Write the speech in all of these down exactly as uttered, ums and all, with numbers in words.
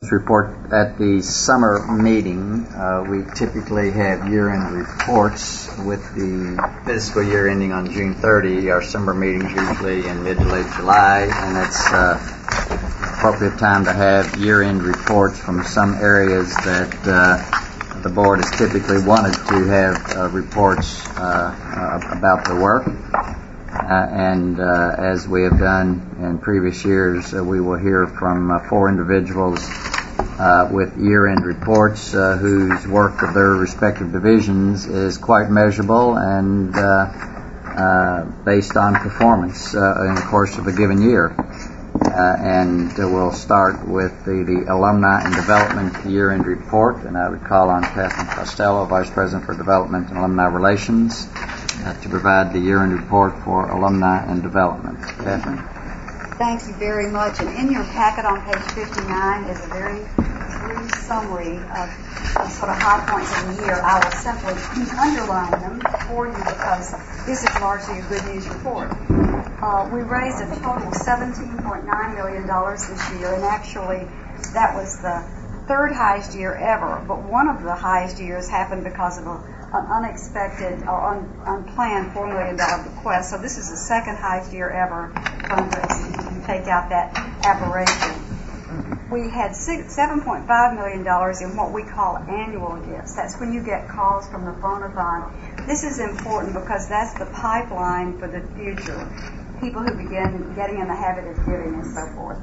Report at the summer meeting. Uh, we typically have year-end reports with the fiscal year ending on June thirtieth. Our summer meetings usually in mid to late July, and it's uh, appropriate time to have year-end reports from some areas that uh, the board has typically wanted to have uh, reports uh, uh, about their work. Uh, and uh, as we have done in previous years, uh, we will hear from uh, four individuals uh, with year-end reports uh, whose work of their respective divisions is quite measurable and uh, uh, based on performance uh, in the course of a given year. Uh, and uh, we'll start with the, the Alumni and Development Year-End Report, and I would call on Catherine Costello, Vice President for Development and Alumni Relations, uh, to provide the year-end report for Alumni and Development. Catherine. Thank you very much. And in your packet on page fifty-nine is a very brief summary of, of sort of high points of the year. I will simply underline them for you because this is largely a good news report. Uh, we raised a total of seventeen point nine million dollars this year, and actually that was the third highest year ever, but one of the highest years happened because of a, an unexpected or un, unplanned four million dollars bequest. So this is the second highest year ever fundraising. You can take out that aberration. We had seven point five million dollars in what we call annual gifts. That's when you get calls from the phone-a-thon. This is important because that's the pipeline for the future. People who begin getting in the habit of giving and so forth.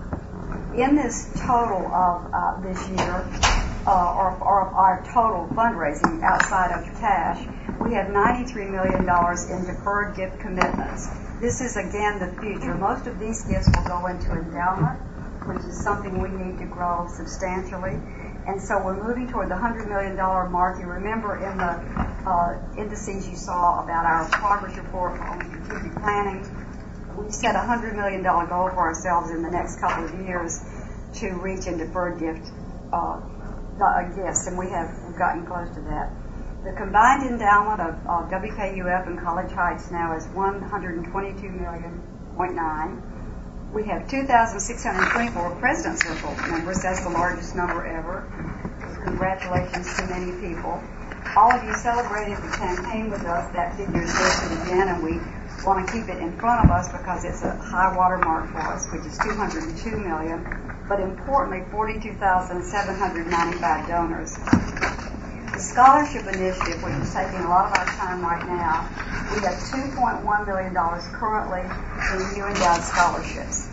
In this total of uh, this year, uh, or, or our total fundraising outside of cash, we have ninety-three million dollars in deferred gift commitments. This is, again, the future. Most of these gifts will go into endowment, which is something we need to grow substantially. And so we're moving toward the one hundred million dollars mark. You remember in the uh, indices you saw about our progress report on strategic planning, we set a one hundred million dollars goal for ourselves in the next couple of years to reach in deferred gift uh, gifts, and we have we've gotten close to that. The combined endowment of, of W K U F and College Heights now is one hundred twenty-two million point nine. We have two thousand six hundred twenty-four President Circle members. That's the largest number ever. Congratulations to many people. All of you celebrated the campaign with us. That figure is listed again, and we want to keep it in front of us because it's a high water mark for us, which is two hundred two million, but importantly, forty-two thousand seven hundred ninety-five donors. The scholarship initiative, which is taking a lot of our time right now, we have two point one million dollars currently in new endowed scholarships.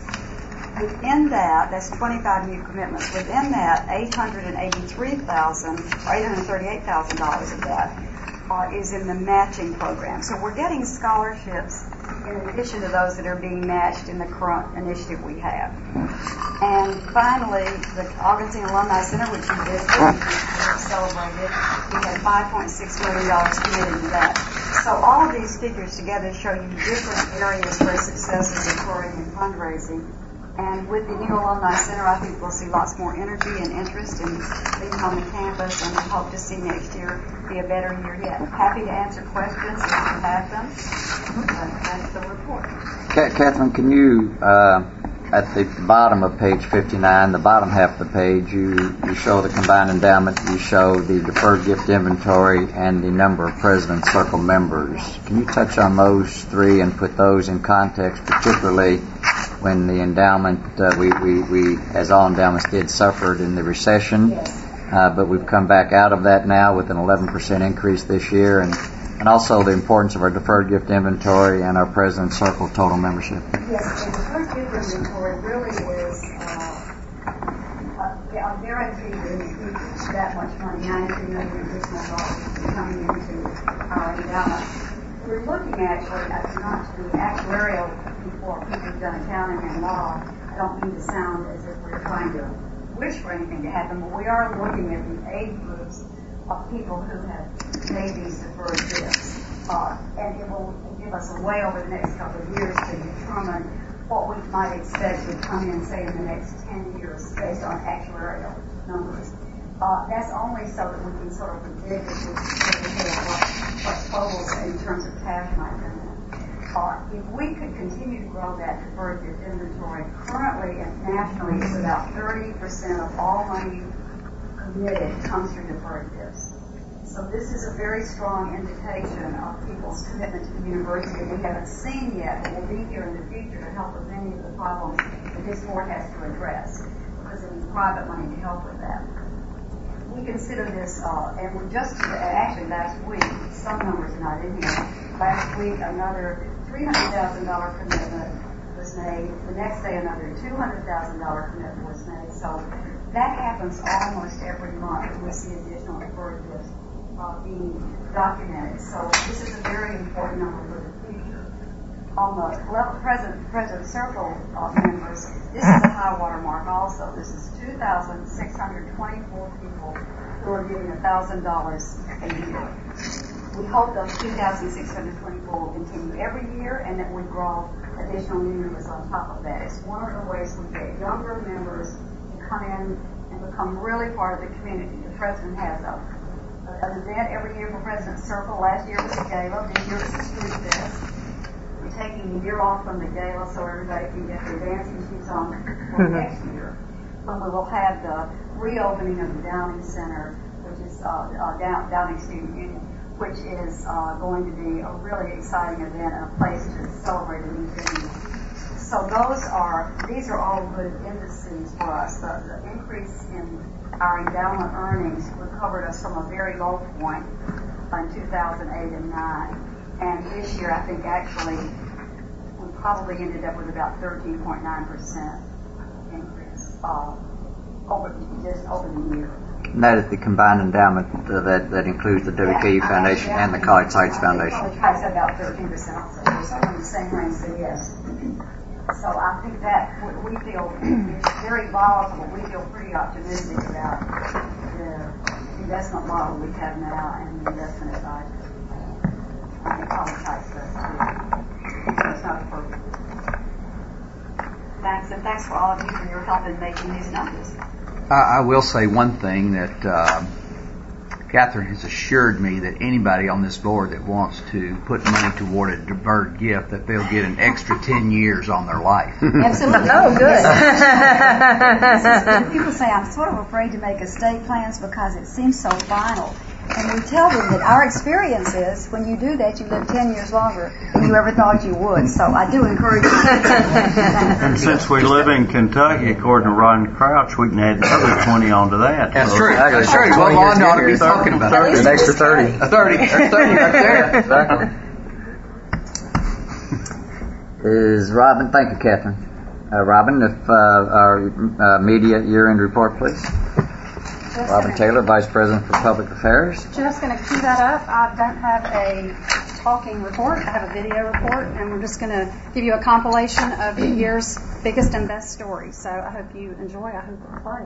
Within that, that's twenty-five new commitments. Within that, eight hundred eighty-three thousand dollars, or eight hundred thirty-eight thousand dollars of that Uh, is in the matching program. So we're getting scholarships in addition to those that are being matched in the current initiative we have. And finally, the Augustine Alumni Center, which you visited, we celebrated, we had five point six million dollars committed to that. So all of these figures together show you different areas where success is occurring in fundraising. And with the new Alumni Center, I think we'll see lots more energy and interest in being on the campus, and we hope to see next year be a better year yet. Happy to answer questions if you have them. But that's the report. Catherine, can you, uh, at the bottom of page fifty-nine, the bottom half of the page, you, you show the combined endowment, you show the deferred gift inventory, and the number of President Circle members. Can you touch on those three and put those in context, particularly when the endowment, uh, we, we, we, as all endowments did, suffered in the recession, yes. uh, but we've come back out of that now with an eleven percent increase this year, and, and also the importance of our deferred gift inventory and our President Circle total membership. Yes, the deferred gift inventory really is, uh, uh, yeah, I guarantee you that much money, ninety-three million additional dollars coming into our endowment. We're looking actually at not the actuarial before people have done accounting and law. I don't mean to sound as if we're trying to wish for anything to happen, but we are looking at the age groups of people who have made these deferred gifts. Uh, and it will give us a way over the next couple of years to determine what we might expect would come in, say, in the next ten years based on actuarial numbers. Uh, that's only so that we can sort of predict if we what, what totals in terms of cash might come in. Uh, if we could continue to grow that deferred gift inventory, currently and nationally, it's about thirty percent of all money committed comes through deferred gifts. So this is a very strong indication of people's commitment to the university. We haven't seen yet, but we'll be here in the future to help with many of the problems that this board has to address, because it needs private money to help with that. We consider this, uh, and we just, actually last week, some numbers are not in here, last week another three hundred thousand dollars commitment was made, the next day another two hundred thousand dollars commitment was made, so that happens almost every month. We see additional deferred gifts uh, being documented, so this is a very important number for the future. On the level President, President Circle uh, members, this is a high water mark also. This is two thousand six hundred twenty-four people who are giving one thousand dollars a year. We hope those two thousand six hundred twenty-four will continue every year and that we grow additional new members on top of that. It's one of the ways we get younger members to come in and become really part of the community. The President has a, an event every year for President Circle. Last year was a gala. This year is a street fest. We're taking a year off from the gala so everybody can get their dancing shoes on for next year. When we will have the reopening of the Downing Center, which is uh, uh, Down, Downing Student Union, which is uh, going to be a really exciting event and a place to celebrate a new venue. So those are, these are all good indices for us. The, the increase in our endowment earnings recovered us from a very low point in two thousand eight and nine. And this year, I think actually, we probably ended up with about thirteen point nine percent increase uh, over just over the year. And that is the combined endowment uh, that, that includes the W K U Foundation and the College Sites Foundation. College Sites about thirteen percent also. So we're in the same range, so yes. So I think that we feel it's very volatile. We feel pretty optimistic about the investment model we have now and the investment advisors. I think College Sites does too. So it's not perfect. Thanks, and thanks for all of you for your help in making these numbers. I, I will say one thing that uh, Catherine has assured me that anybody on this board that wants to put money toward a deferred gift, that they'll get an extra ten years on their life. Absolutely. Oh, good. People say I'm sort of afraid to make estate plans because it seems so final. And we tell them that our experience is when you do that, you live ten years longer than you ever thought you would. So I do encourage you. And since we live in Kentucky, according to Ron Crouch, we can add another twenty onto that. That's so true. That's true. Well, Lon ought to be talking about an extra thirty. A thirty. There's thirty right there. Exactly. Is Robin? Thank you, Catherine. Uh, Robin, if uh, our uh, media year-end report, please. Just Robin gonna, Taylor, Vice President for Public Affairs. Just going to cue that up. I don't have a talking report. I have a video report, and we're just going to give you a compilation of the year's biggest and best stories. So I hope you enjoy. I hope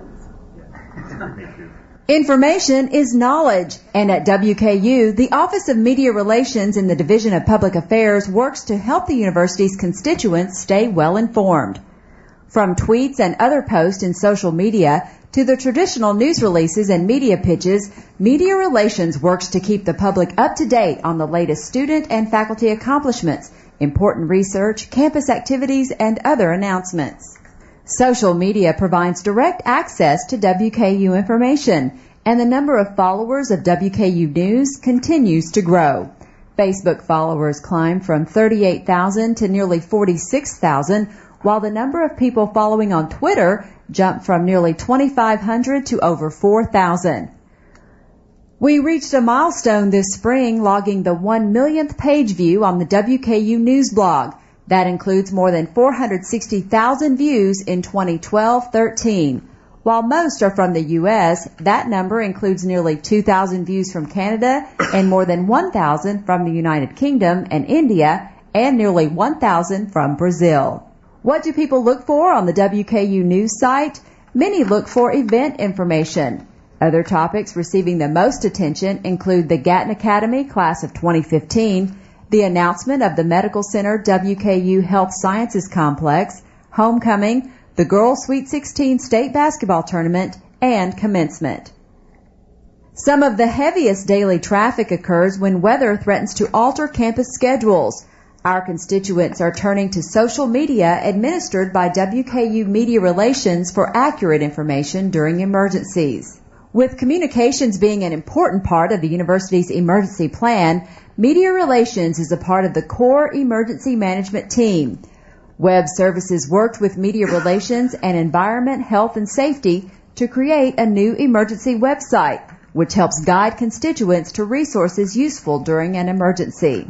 it plays. Information is knowledge, and at W K U, the Office of Media Relations in the Division of Public Affairs works to help the university's constituents stay well informed. From tweets and other posts in social media to the traditional news releases and media pitches, Media Relations works to keep the public up to date on the latest student and faculty accomplishments, important research, campus activities, and other announcements. Social media provides direct access to W K U information, and the number of followers of W K U News continues to grow. Facebook followers climbed from thirty-eight thousand to nearly forty-six thousand, while the number of people following on Twitter jumped from nearly twenty-five hundred to over four thousand. We reached a milestone this spring, logging the one millionth page view on the W K U News blog. That includes more than four hundred sixty thousand views in twenty twelve thirteen. While most are from the U S, that number includes nearly two thousand views from Canada and more than one thousand from the United Kingdom and India, and nearly one thousand from Brazil. What do people look for on the W K U News site? Many look for event information. Other topics receiving the most attention include the Gatton Academy Class of twenty fifteen, the announcement of the Medical Center W K U Health Sciences Complex, homecoming, the Girls Sweet sixteen State Basketball Tournament, and commencement. Some of the heaviest daily traffic occurs when weather threatens to alter campus schedules. Our constituents are turning to social media administered by W K U Media Relations for accurate information during emergencies. With communications being an important part of the university's emergency plan, Media Relations is a part of the core emergency management team. Web Services worked with Media Relations and Environment, Health, and Safety to create a new emergency website, which helps guide constituents to resources useful during an emergency.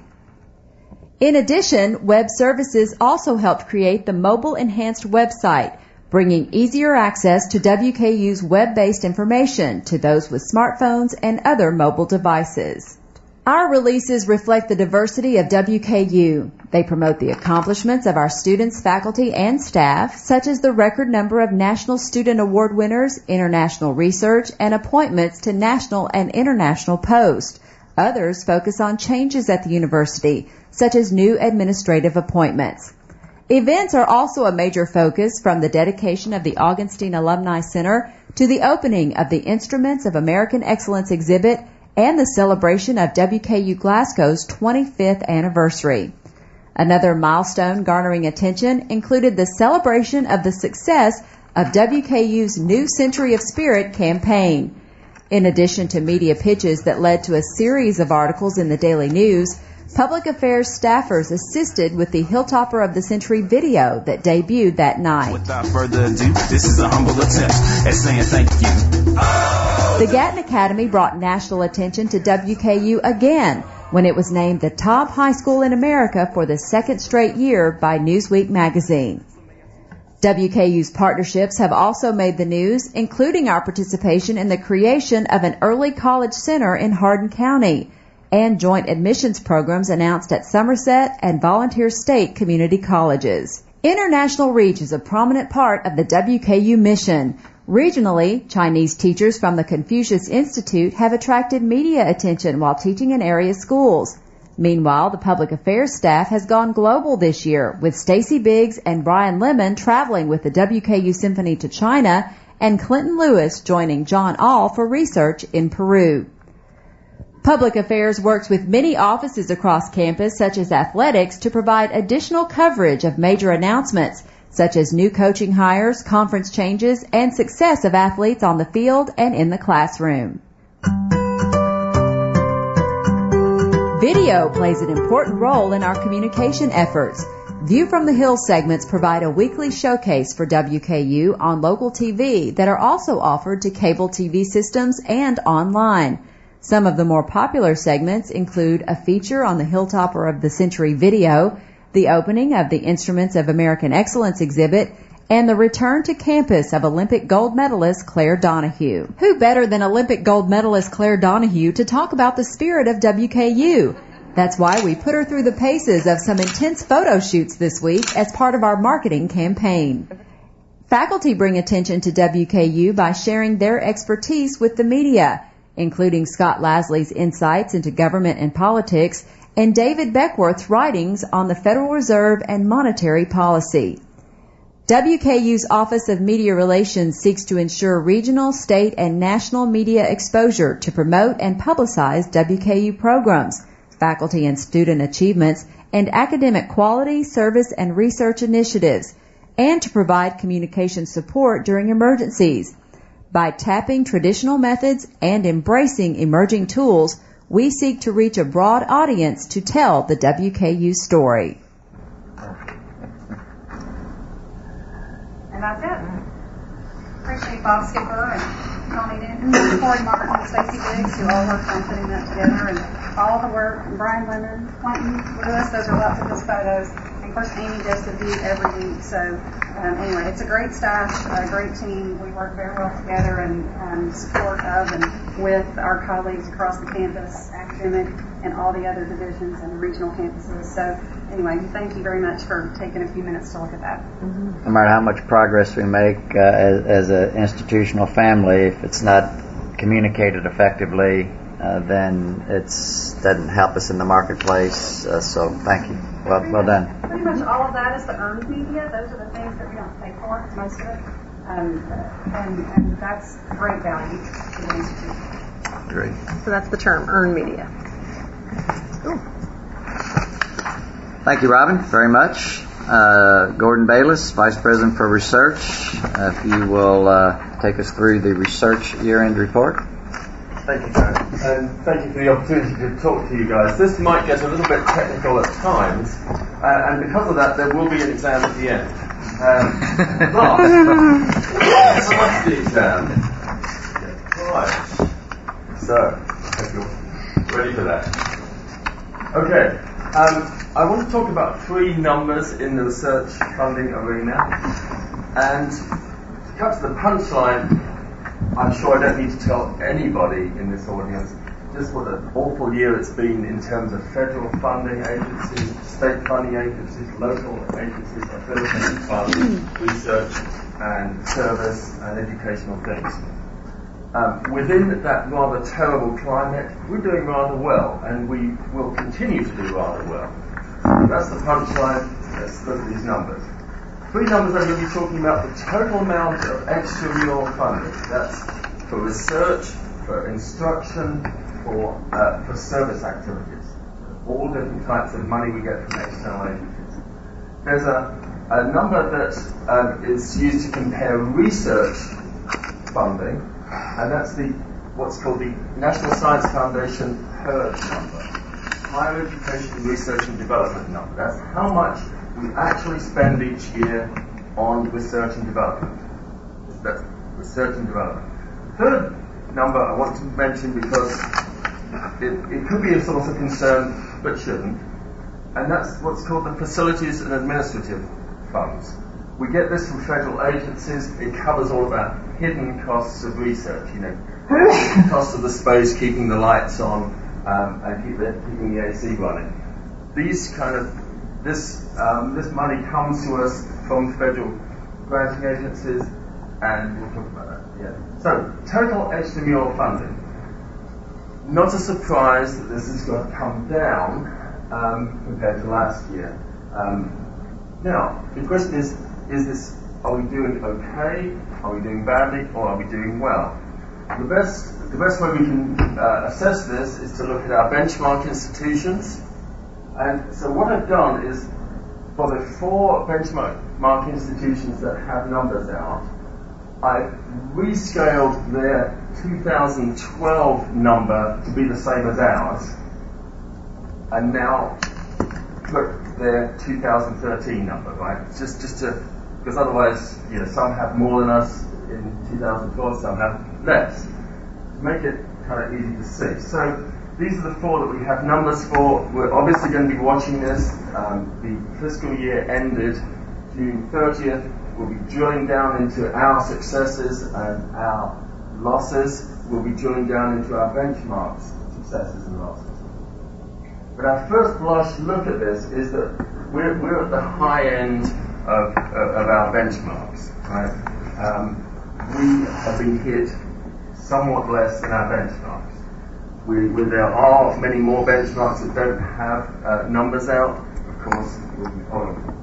In addition, Web Services also helped create the mobile enhanced website, bringing easier access to W K U's web-based information to those with smartphones and other mobile devices. Our releases reflect the diversity of W K U. They promote the accomplishments of our students, faculty, and staff, such as the record number of National Student Award winners, international research, and appointments to national and international posts. Others focus on changes at the university, such as new administrative appointments. Events are also a major focus, from the dedication of the Augustine Alumni Center to the opening of the Instruments of American Excellence exhibit and the celebration of W K U Glasgow's twenty-fifth anniversary. Another milestone garnering attention included the celebration of the success of W K U's New Century of Spirit campaign. In addition to media pitches that led to a series of articles in the Daily News, Public Affairs staffers assisted with the Hilltopper of the Century video that debuted that night. Without further ado, this is a humble attempt at saying thank you. The Gatton Academy brought national attention to W K U again when it was named the top high school in America for the second straight year by Newsweek magazine. W K U's partnerships have also made the news, including our participation in the creation of an early college center in Hardin County and joint admissions programs announced at Somerset and Volunteer State community colleges. International reach is a prominent part of the W K U mission. Regionally, Chinese teachers from the Confucius Institute have attracted media attention while teaching in area schools. Meanwhile, the public affairs staff has gone global this year, with Stacy Biggs and Brian Lemon traveling with the W K U Symphony to China and Clinton Lewis joining John All for research in Peru. Public Affairs works with many offices across campus, such as athletics, to provide additional coverage of major announcements, such as new coaching hires, conference changes, and success of athletes on the field and in the classroom. Video plays an important role in our communication efforts. View from the Hill segments provide a weekly showcase for W K U on local T V that are also offered to cable T V systems and online. Some of the more popular segments include a feature on the Hilltopper of the Century video, the opening of the Instruments of American Excellence exhibit, and the return to campus of Olympic gold medalist Claire Donahue. Who better than Olympic gold medalist Claire Donahue to talk about the spirit of W K U? That's why we put her through the paces of some intense photo shoots this week as part of our marketing campaign. Faculty bring attention to W K U by sharing their expertise with the media, including Scott Lasley's insights into government and politics and David Beckworth's writings on the Federal Reserve and monetary policy. W K U's Office of Media Relations seeks to ensure regional, state, and national media exposure to promote and publicize W K U programs, faculty and student achievements, and academic quality, service, and research initiatives, and to provide communication support during emergencies. By tapping traditional methods and embracing emerging tools, we seek to reach a broad audience to tell the W K U story. And that's it. Appreciate Bob Skipper and Tony Newton, Corey Martin, and Stacey Biggs, who all worked on putting that together, and all the work, and Brian Lemon, Clinton Lewis, those are lots of his photos. And of course, Amy does the view every week. So um, anyway, it's a great staff, a great team. We work very well together and um, support of and with our colleagues across the campus, academic, and all the other divisions and regional campuses. So anyway, thank you very much for taking a few minutes to look at that. No matter how much progress we make uh, as, as an institutional family, if it's not communicated effectively, uh, then it doesn't help us in the marketplace. Uh, so thank you. Well, well done. Pretty much all of that is the earned media. Those are the things that we don't pay for, most of it. Um, and, and that's great value to the institution. Great. So that's the term, earned media. Cool. Thank you, Robin, very much. Uh, Gordon Bayless, Vice President for Research, uh, if you will uh, take us through the research year-end report. Thank you, Joe, and thank you for the opportunity to talk to you guys. This might get a little bit technical at times, uh, and because of that, there will be an exam at the end. Um, but, what's the exam? Right. So, hope you're ready for that. Okay, um, I want to talk about three numbers in the research funding arena, and to cut to the punchline, I'm sure I don't need to tell anybody in this audience just what an awful year it's been in terms of federal funding agencies, state funding agencies, local agencies, ability to fund research and service and educational things. Um, within that rather terrible climate, we're doing rather well, and we will continue to do rather well. That's the punchline. Let's look at these numbers. Three numbers I'm going to be talking about: the total amount of extramural funding. That's for research, for instruction, for uh, for service activities. All different types of money we get from external agencies. There's a, a number that um, is used to compare research funding, and that's the what's called the National Science Foundation HERD number, Higher Education Research and Development number. That's how much we actually spend each year on research and development. That's research and development. Third number I want to mention because it, it could be a source of concern, but shouldn't, and that's what's called the Facilities and Administrative Funds. We get this from federal agencies. It covers all of our hidden costs of research, you know, costs of the space, keeping the lights on, um, and keep the, keeping the A C running. These kind of This um, this money comes to us from federal granting agencies, and we'll talk about that. Yeah. So, total extramural funding. Not a surprise that this is going to come down um, compared to last year. Um, now, the question is: Is this? Are we doing okay? Are we doing badly? Or are we doing well? The best the best way we can uh, assess this is to look at our benchmark institutions. And so what I've done is, for the four benchmark institutions that have numbers out, I've rescaled their two thousand twelve number to be the same as ours, and now put their two thousand thirteen number, right? Just, just to, because otherwise, you know, some have more than us in two thousand twelve, some have less. To make it kind of easy to see. So, these are the four that we have numbers for. We're obviously going to be watching this. Um, the fiscal year ended June thirtieth. We'll be drilling down into our successes and our losses. We'll be drilling down into our benchmarks, successes and losses. But our first blush look at this is that we're, we're at the high end of, of, of our benchmarks. Right? Um, we have been hit somewhat less than our benchmarks. We, we, there are many more benchmarks that don't have uh, numbers out. Of course, we'll be following them.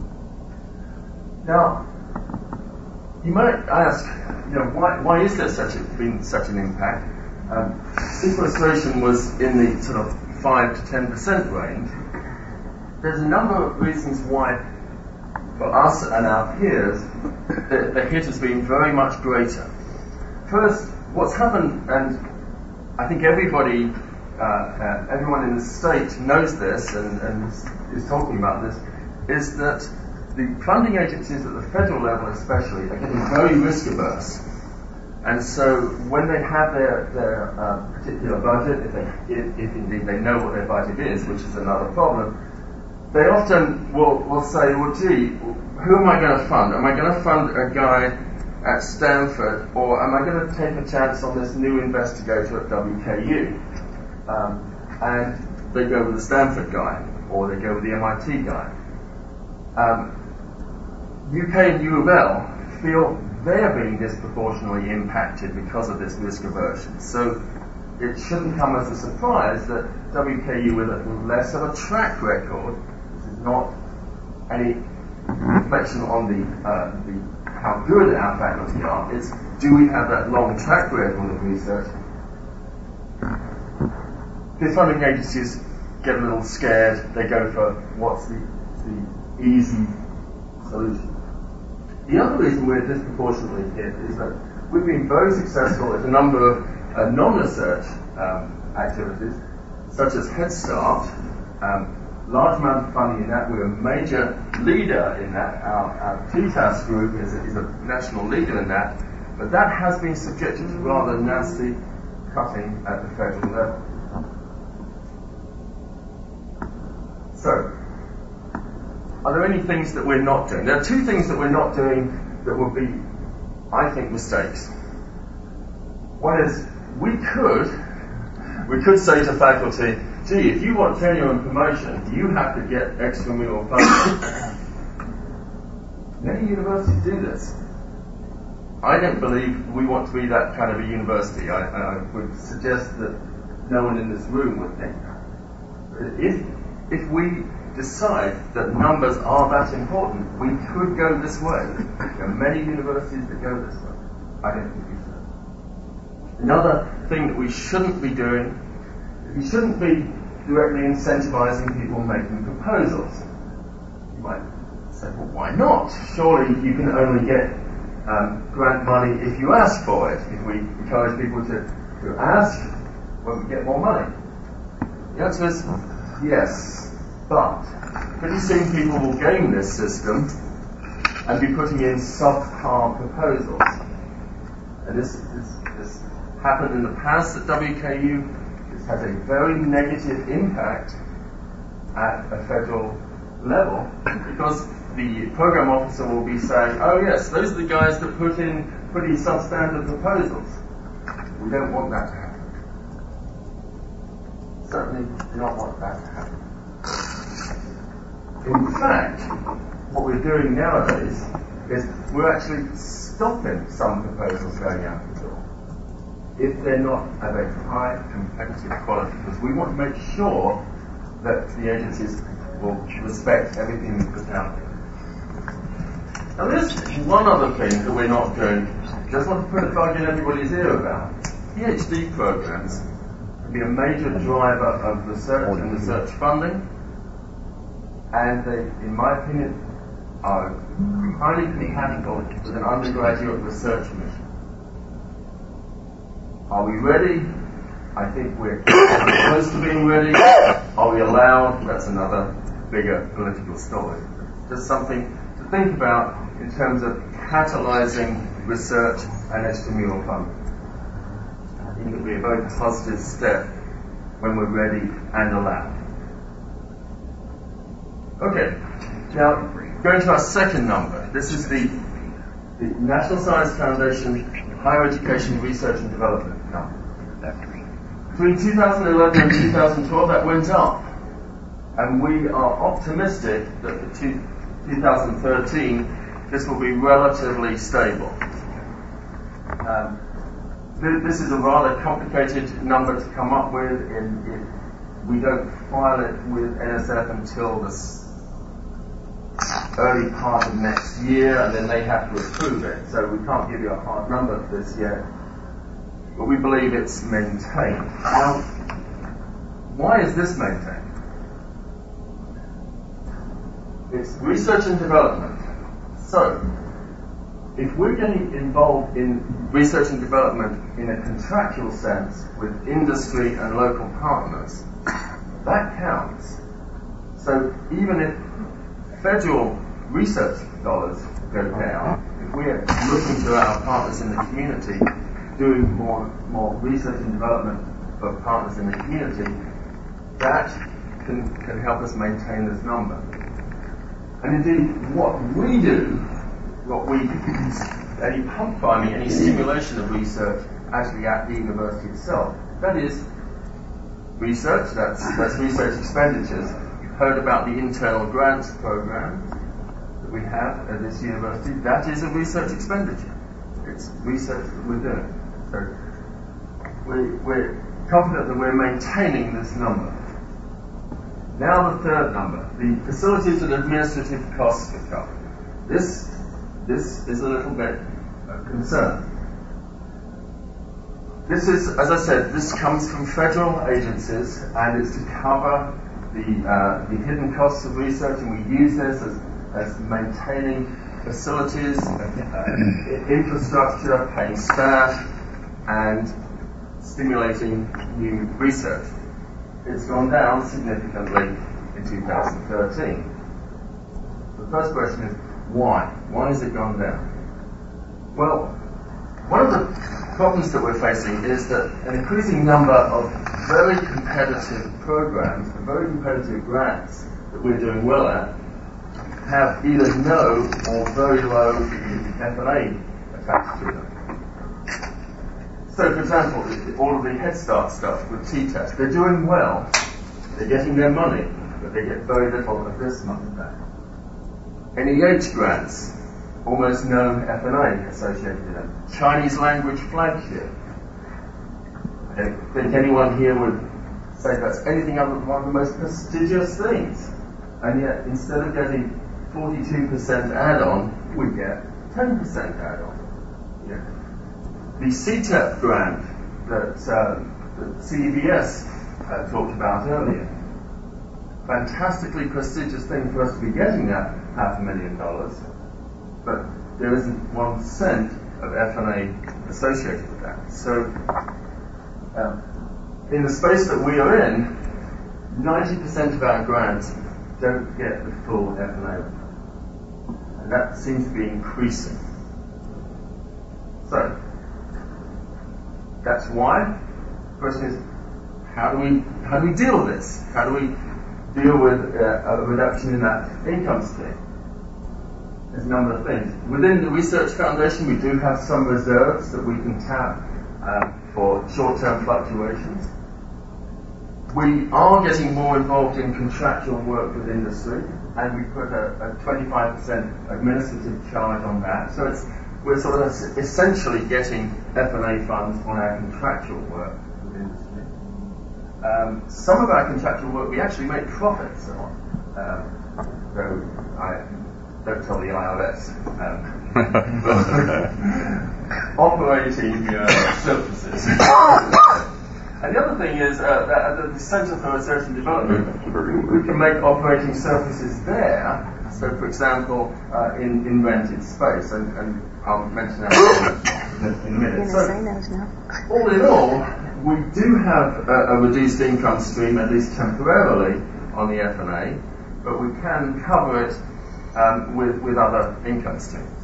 Now, you might ask, you know, why, why is there such a, been such an impact? Um, sequestration was in the sort of five to ten percent range. There's a number of reasons why, for us and our peers, the, the hit has been very much greater. First, what's happened, and I think everybody, uh, uh, everyone in the state knows this and, and is, is talking about this, is that the funding agencies at the federal level especially are getting very risk averse. And so when they have their, their uh, particular budget, if, they, if, if indeed they know what their budget is, which is another problem, they often will, will say, well, gee, who am I going to fund? Am I going to fund a guy at Stanford, or am I going to take a chance on this new investigator at W K U? Um, and they go with the Stanford guy, or they go with the M I T guy. Um, U K and U of L feel they're being disproportionately impacted because of this risk aversion. So it shouldn't come as a surprise that W K U, with, a, with less of a track record, this is not any reflection on the, uh, the how good our faculty are, it's do we have that long track record of research? The funding agencies get a little scared, they go for what's the, the easy solution. The other reason we're disproportionately hit is that we've been very successful at a number of uh, non-research um, activities, such as Head Start. Um, large amount of funding in that. We're a major leader in that. Our, our T T A S group is a, is a national leader in that. But that has been subjected to rather nasty cutting at the federal level. So, are there any things that we're not doing? There are two things that we're not doing that would be, I think, mistakes. One is, we could, we could say to faculty, gee, if you want tenure and promotion, you have to get extramural funding. Many universities do this. I don't believe we want to be that kind of a university. I, I would suggest that no one in this room would think that. If, if we decide that numbers are that important, we could go this way. There are many universities that go this way. I don't think we should. Another thing that we shouldn't be doing, we shouldn't be directly incentivizing people making proposals. You might say, well, why not? Surely you can only get um, grant money if you ask for it. If we encourage people to, to ask, well, we get more money. The answer is yes, but pretty soon people will game this system and be putting in subpar proposals. And this, this, this happened in the past at W K U. This has a very negative impact at a federal level because the program officer will be saying, oh yes, those are the guys that put in pretty substandard proposals. We don't want that to happen. Certainly do not want that to happen. In fact, what we're doing nowadays is we're actually stopping some proposals going out the door if they're not of a high competitive quality, because we want to make sure that the agencies will respect everything we put out there. Now there's one other thing that we're not doing. Just want to put a bug in everybody's ear about. PhD programs can be a major driver of research and research funding, and they, in my opinion, are highly compatible with an undergraduate research mission. Are we ready? I think we're close to being ready. Are we allowed? That's another bigger political story. Just something to think about in terms of catalyzing research and extramural funding. I think it will be a very positive step when we're ready and allowed. Okay, now going to our second number. This is the, the National Science Foundation Higher Education Research and Development number. Between two thousand eleven and two thousand twelve, that went up. And we are optimistic that for two, twenty thirteen, this will be relatively stable. Um, th- this is a rather complicated number to come up with. In, in, we don't file it with N S F until the s- early part of next year, and then they have to approve it. So we can't give you a hard number for this yet, but we believe it's maintained. Now, why is this maintained? It's research and development. So, if we're getting involved in research and development in a contractual sense with industry and local partners, that counts. So even if federal research dollars go down, if we're looking to our partners in the community, doing more, more research and development for partners in the community, that can, can help us maintain this number. And indeed, what we do, what we, any pump priming, any stimulation of research actually at the university itself, that is research, that's, that's research expenditures. You've heard about the internal grants program that we have at this university. That is a research expenditure. It's research that we're doing. So we, we're confident that we're maintaining this number. Now the third number, the facilities and administrative costs recovery. This, this is a little bit of concern. This is, as I said, this comes from federal agencies, and it's to cover the, uh, the hidden costs of research, and we use this as, as maintaining facilities, uh, infrastructure, paying staff, and stimulating new research. It's gone down significantly in two thousand thirteen. The first question is, why? Why has it gone down? Well, one of the problems that we're facing is that an increasing number of very competitive programs, very competitive grants that we're doing well at, have either no or very low F and A attached to them. So, for example, all of the Head Start stuff with T-Test, they're doing well, they're getting their money, but they get very little of this money back. N E H grants, almost no F and A associated with them. Chinese language flagship. I don't think anyone here would say that's anything other than one of the most prestigious things. And yet, instead of getting forty-two percent add-on, we get ten percent add-on. Yeah. The C T E P grant that, uh, that C E B S uh, talked about earlier. Fantastically prestigious thing for us to be getting that half a million dollars, but there isn't one cent of F and A associated with that. So, um, in the space that we are in, ninety percent of our grants don't get the full F and A, and that seems to be increasing. So, that's why. The question is, how do we how do we deal with this? How do we deal with uh, a reduction in that income stream? There's a number of things. Within the Research Foundation, we do have some reserves that we can tap um, for short-term fluctuations. We are getting more involved in contractual work with industry, and we put a, a twenty-five percent administrative charge on that. So it's we're sort of essentially getting F and A funds on our contractual work with industry. Um, some of our contractual work we actually make profits on, um, though I don't tell the I R S. Um, operating uh, surpluses. And the other thing is uh, that at the Centre for Research and Development, we can make operating surpluses there. So, for example, uh, in, in rented space, and, and I'll mention that in, in a minute. So, all in all, we do have a, a reduced income stream, at least temporarily, on the F and A, but we can cover it um, with, with other income streams.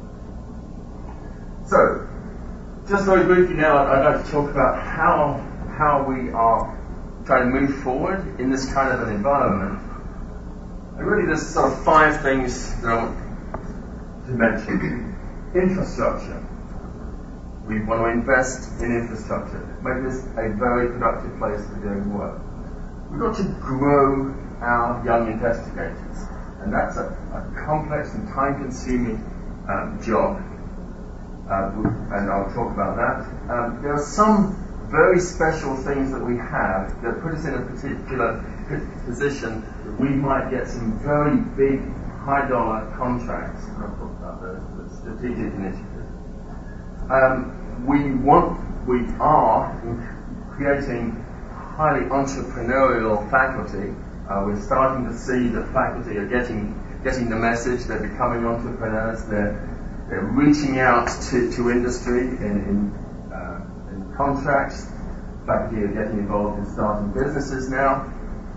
So, just very briefly now, I'd like to talk about how how we are trying to move forward in this kind of an environment. And really there's sort of five things that I want to mention. Infrastructure. We want to invest in infrastructure, make this a very productive place for doing work. We've got to grow our young investigators, and that's a, a complex and time-consuming um, job, uh, and I'll talk about that. Um, there are some very special things that we have that put us in a particular position that we might get some very big, high-dollar contracts. And I'll talk about those, the strategic initiatives. Um, we want, we are creating highly entrepreneurial faculty. Uh, we're starting to see that faculty are getting getting the message. They're becoming entrepreneurs. They're they're reaching out to, to industry in. in contracts. Faculty are getting involved in starting businesses now.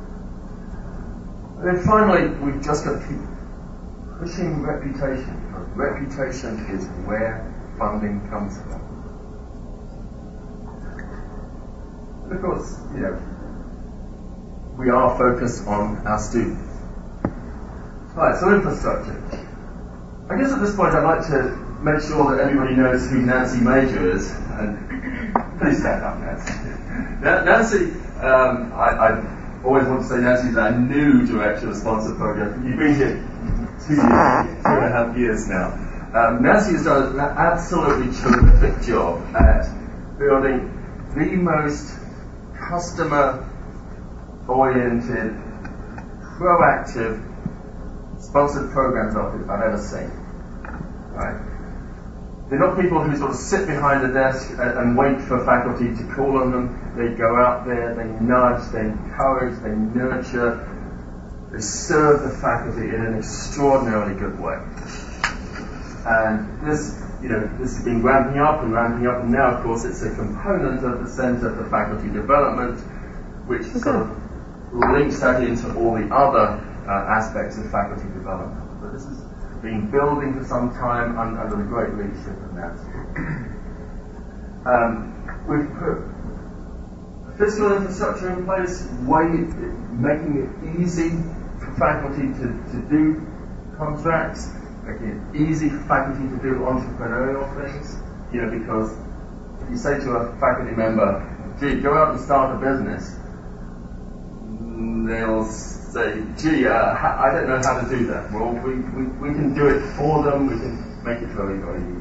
And then finally, we've just got to keep pushing reputation, because reputation is where funding comes from. And of course, you know, we are focused on our students. Right, so infrastructure. I guess at this point I'd like to make sure that everybody knows who Nancy Major is, and please stand up, Nancy. Nancy, um, I, I always want to say Nancy's our new director of sponsored program. You've been here two years, two and a half years now. Um, Nancy has done an absolutely terrific job at building the most customer-oriented, proactive, sponsored programs office I've ever seen. Right? they're not people who sort of sit behind a desk and, and wait for faculty to call on them. They go out there, they nudge, they encourage, they nurture, they serve the faculty in an extraordinarily good way. And this, you know, this has been ramping up and ramping up, and now, of course, it's a component of the Centre for Faculty Development, which okay. sort of links that into all the other uh, aspects of faculty development. But this has been building for some time un- under the great leadership of Nancy. Um, we've put fiscal infrastructure in place, way, making it easy for faculty to, to do contracts, making it easy for faculty to do entrepreneurial things, you know, because if you say to a faculty member, gee, go out and start a business, they'll say, gee, uh, I don't know how to do that. Well, we, we, we can do it for them, we can make it very, very easy.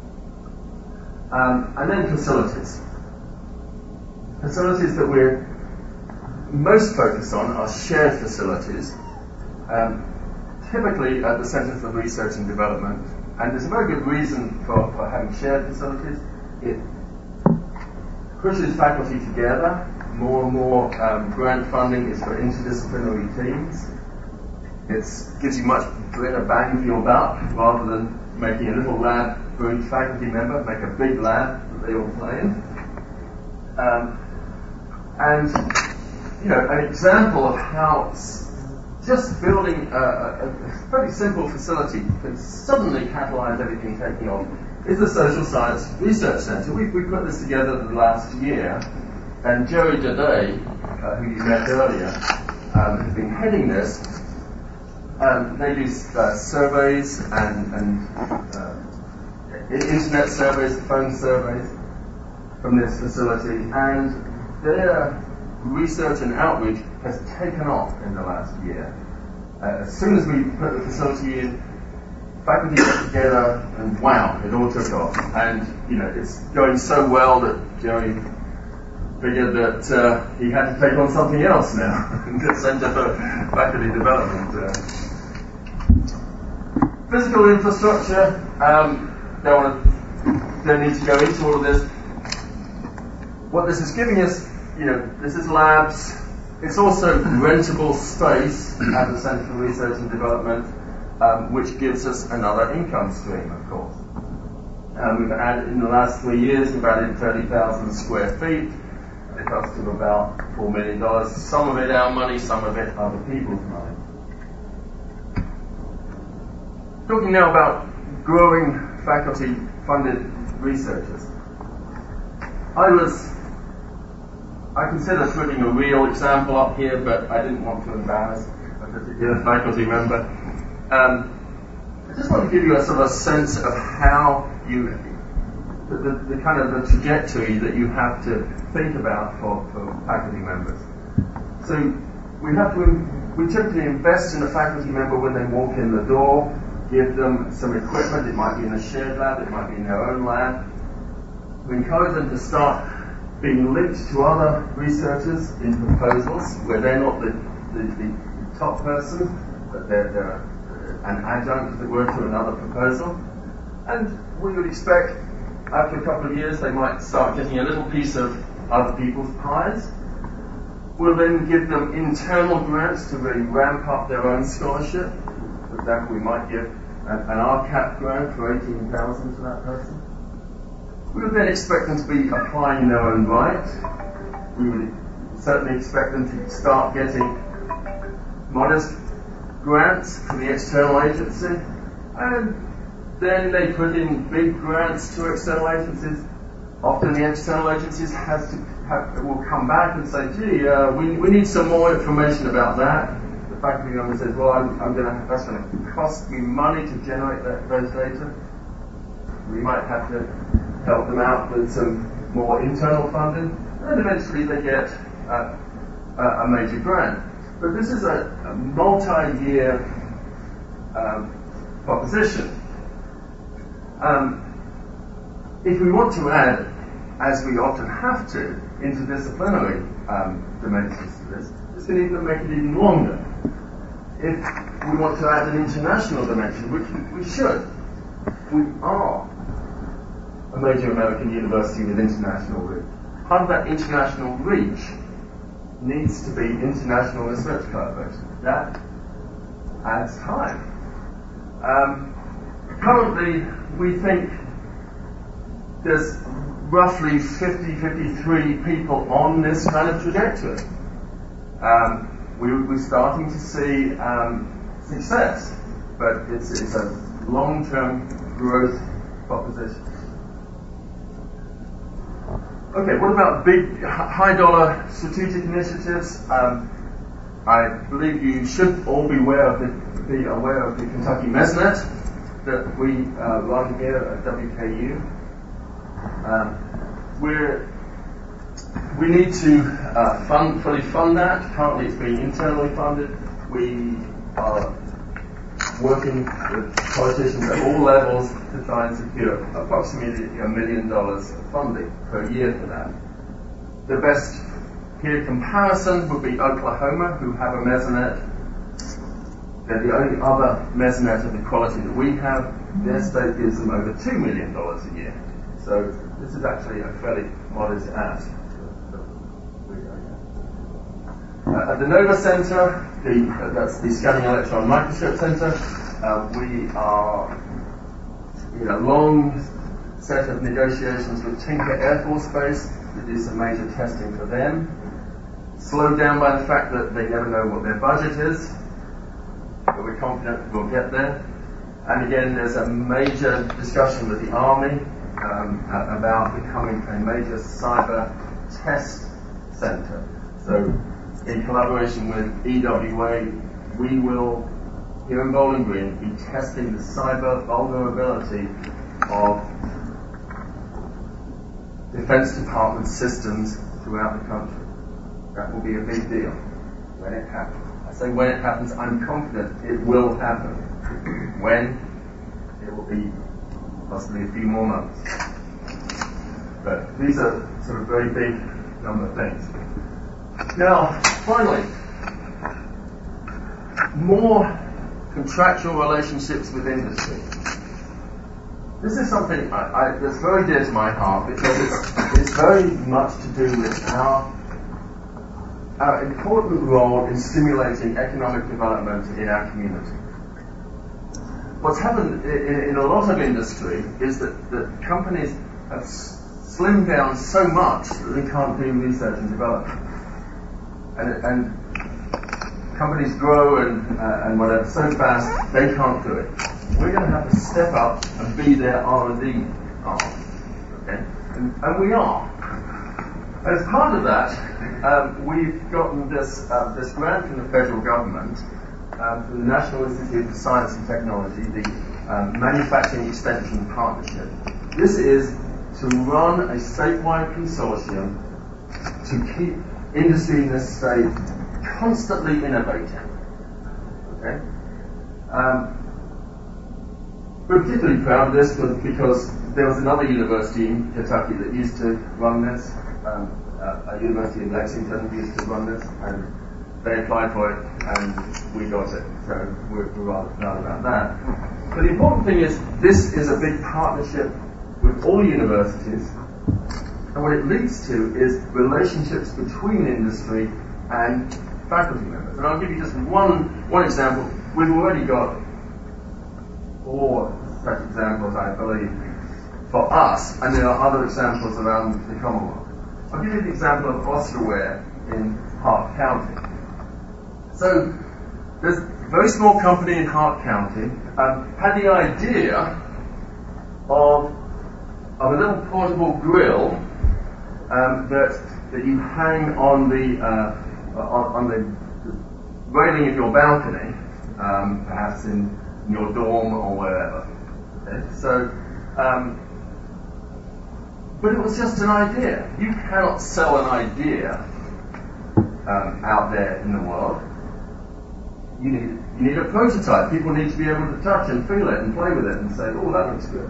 Um, and then facilities. Facilities that we're most focused on are shared facilities, um, typically at the Centre for Research and Development. And there's a very good reason for, for having shared facilities. It pushes faculty together. More and more um, grant funding is for interdisciplinary teams. It gives you much greater bang for your buck rather than making a little lab for each faculty member, make a big lab that they all play in. Um, and, you know, an example of how just building a, a, a very simple facility can suddenly catalyze everything taking on is the Social Science Research Centre. We, we put this together the last year. And Jerry Dadei, uh, who you met earlier, um, has been heading this. Um, they do uh, surveys and, and uh, internet surveys, phone surveys from this facility, and their research and outreach has taken off in the last year. Uh, as soon as we put the facility in, faculty got together, and wow, it all took off. And you know, it's going so well that Jerry figured that uh, he had to take on something else now, the Centre for Faculty Development. Uh, physical infrastructure, um, don't, want to, don't need to go into all of this. What this is giving us, you know, this is labs. It's also rentable space at the Centre for Research and Development, um, which gives us another income stream, of course. Um, we've added, in the last three years, we've added thirty thousand square feet. It costs them about four million dollars. Some of it our money, some of it other people's money. Talking now about growing faculty-funded researchers. I was, I consider putting a real example up here, but I didn't want to embarrass a particular faculty member. Um, I just want to give you a sort of sense of how you The, the, the kind of the trajectory that you have to think about for, for faculty members. So we have to, we typically invest in a faculty member when they walk in the door, give them some equipment. It might be in a shared lab, it might be in their own lab. We encourage them to start being linked to other researchers in proposals where they're not the, the, the top person, but they're, they're an adjunct, as it were, to another proposal. And we would expect after a couple of years, they might start getting a little piece of other people's pies. We'll then give them internal grants to really ramp up their own scholarship. For example, we might give an, an R CAP grant for eighteen thousand dollars to that person. We would then expect them to be applying in their own right. We would certainly expect them to start getting modest grants from the external agency. And then they put in big grants to external agencies. Often the external agencies has to have, will come back and say, gee, uh, we, we need some more information about that. The faculty member says, well, I'm, I'm gonna, that's going to cost me money to generate that, those data. We might have to help them out with some more internal funding. And eventually they get uh, a, a major grant. But this is a, a multi-year um, proposition. Um, if we want to add, as we often have to, interdisciplinary um, dimensions to this, it's going to even make it even longer. If we want to add an international dimension, which we should, we are a major American university with international reach. Part of that international reach needs to be international research collaboration. That adds time. Um, currently, we think there's roughly fifty, fifty-three people on this kind of trajectory. Um, we, we're starting to see um, success, but it's, it's a long-term growth proposition. Okay, what about big, high-dollar strategic initiatives? Um, I believe you should all be aware of the, be aware of the Kentucky Mesnet that we uh, run here at W K U. Um, we're we need to uh, fund fully fund that. Currently, it's being internally funded. We are working with politicians at all levels to try and secure approximately a million dollars of funding per year for that. The best peer comparison would be Oklahoma, who have a mesonet. They're the only other mesonet of the quality that we have. Their state gives them over two million dollars a year. So this is actually a fairly modest ask. Uh, at the NOVA Center, the, uh, that's the Scanning Electron Microscope Center, uh, we are in a long set of negotiations with Tinker Air Force Base to do some major testing for them. Slowed down by the fact that they never know what their budget is, but we're confident we'll get there. And again, there's a major discussion with the Army um, about becoming a major cyber test center. So, in collaboration with E W A, we will, here in Bowling Green, be testing the cyber vulnerability of Defense Department systems throughout the country. That will be a big deal when it happens. I say when it happens, I'm confident it will happen. When? It will be possibly a few more months. But these are sort of very big number of things. Now, finally, more contractual relationships with industry. This is something I, I, that's very dear to my heart because it's, it's very much to do with our, our important role in stimulating economic development in our community. What's happened in, in a lot of industry is that, that companies have slimmed down so much that they can't do research and development. And, and companies grow and, uh, and whatever so fast they can't do it. We're going to have to step up and be their R and D arm, okay? And, and we are. As part of that, um, we've gotten this uh, this grant from the federal government, um, from the National Institute of Science and Technology, the um, Manufacturing Extension Partnership. This is to run a statewide consortium to keep industry in this state constantly innovating. Okay? Um, we're particularly proud of this because there was another university in Kentucky that used to run this. Um, uh, a university in Lexington used to run this, and they applied for it, and we got it. So we're, we're rather proud about that. But the important thing is, this is a big partnership with all universities. And what it leads to is relationships between industry and faculty members. And I'll give you just one one example. We've already got four such examples, I believe, for us, and there are other examples around the Commonwealth. I'll give you the example of Osterware in Hart County. So there's a very small company in Hart County um, had the idea of of a little portable grill um, that that you hang on the uh, on, on the railing of your balcony, um, perhaps in your dorm or wherever. Okay? So, um, but it was just an idea. You cannot sell an idea um, out there in the world. You need you need a prototype. People need to be able to touch and feel it and play with it and say, "Oh, that looks good."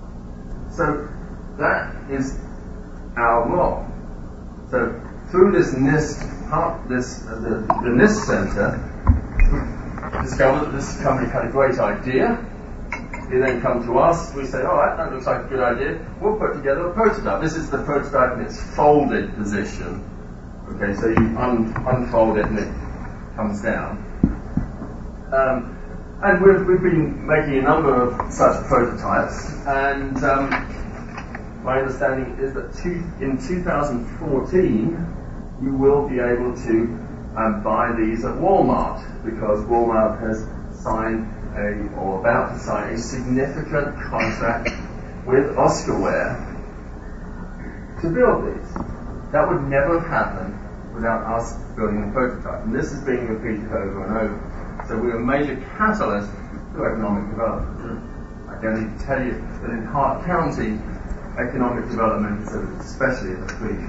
So that is our role. So through this NIST, this uh, the, the NIST Center, discovered that this company had a great idea. they then come to us, we say, all right, that looks like a good idea. We'll put together a prototype. This is the prototype in its folded position. Okay, so you un- unfold it and it comes down. Um, and we've, we've been making a number of such prototypes, and um, my understanding is that two, in two thousand fourteen, you will be able to um, buy these at Walmart, because Walmart has signed a, or about to sign a significant contract with Oscarware to build these. That would never happen without us building a prototype. And this is being repeated over and over. So we're a major catalyst to economic development. I don't need to tell you that in Hart County, economic development is especially at the peak.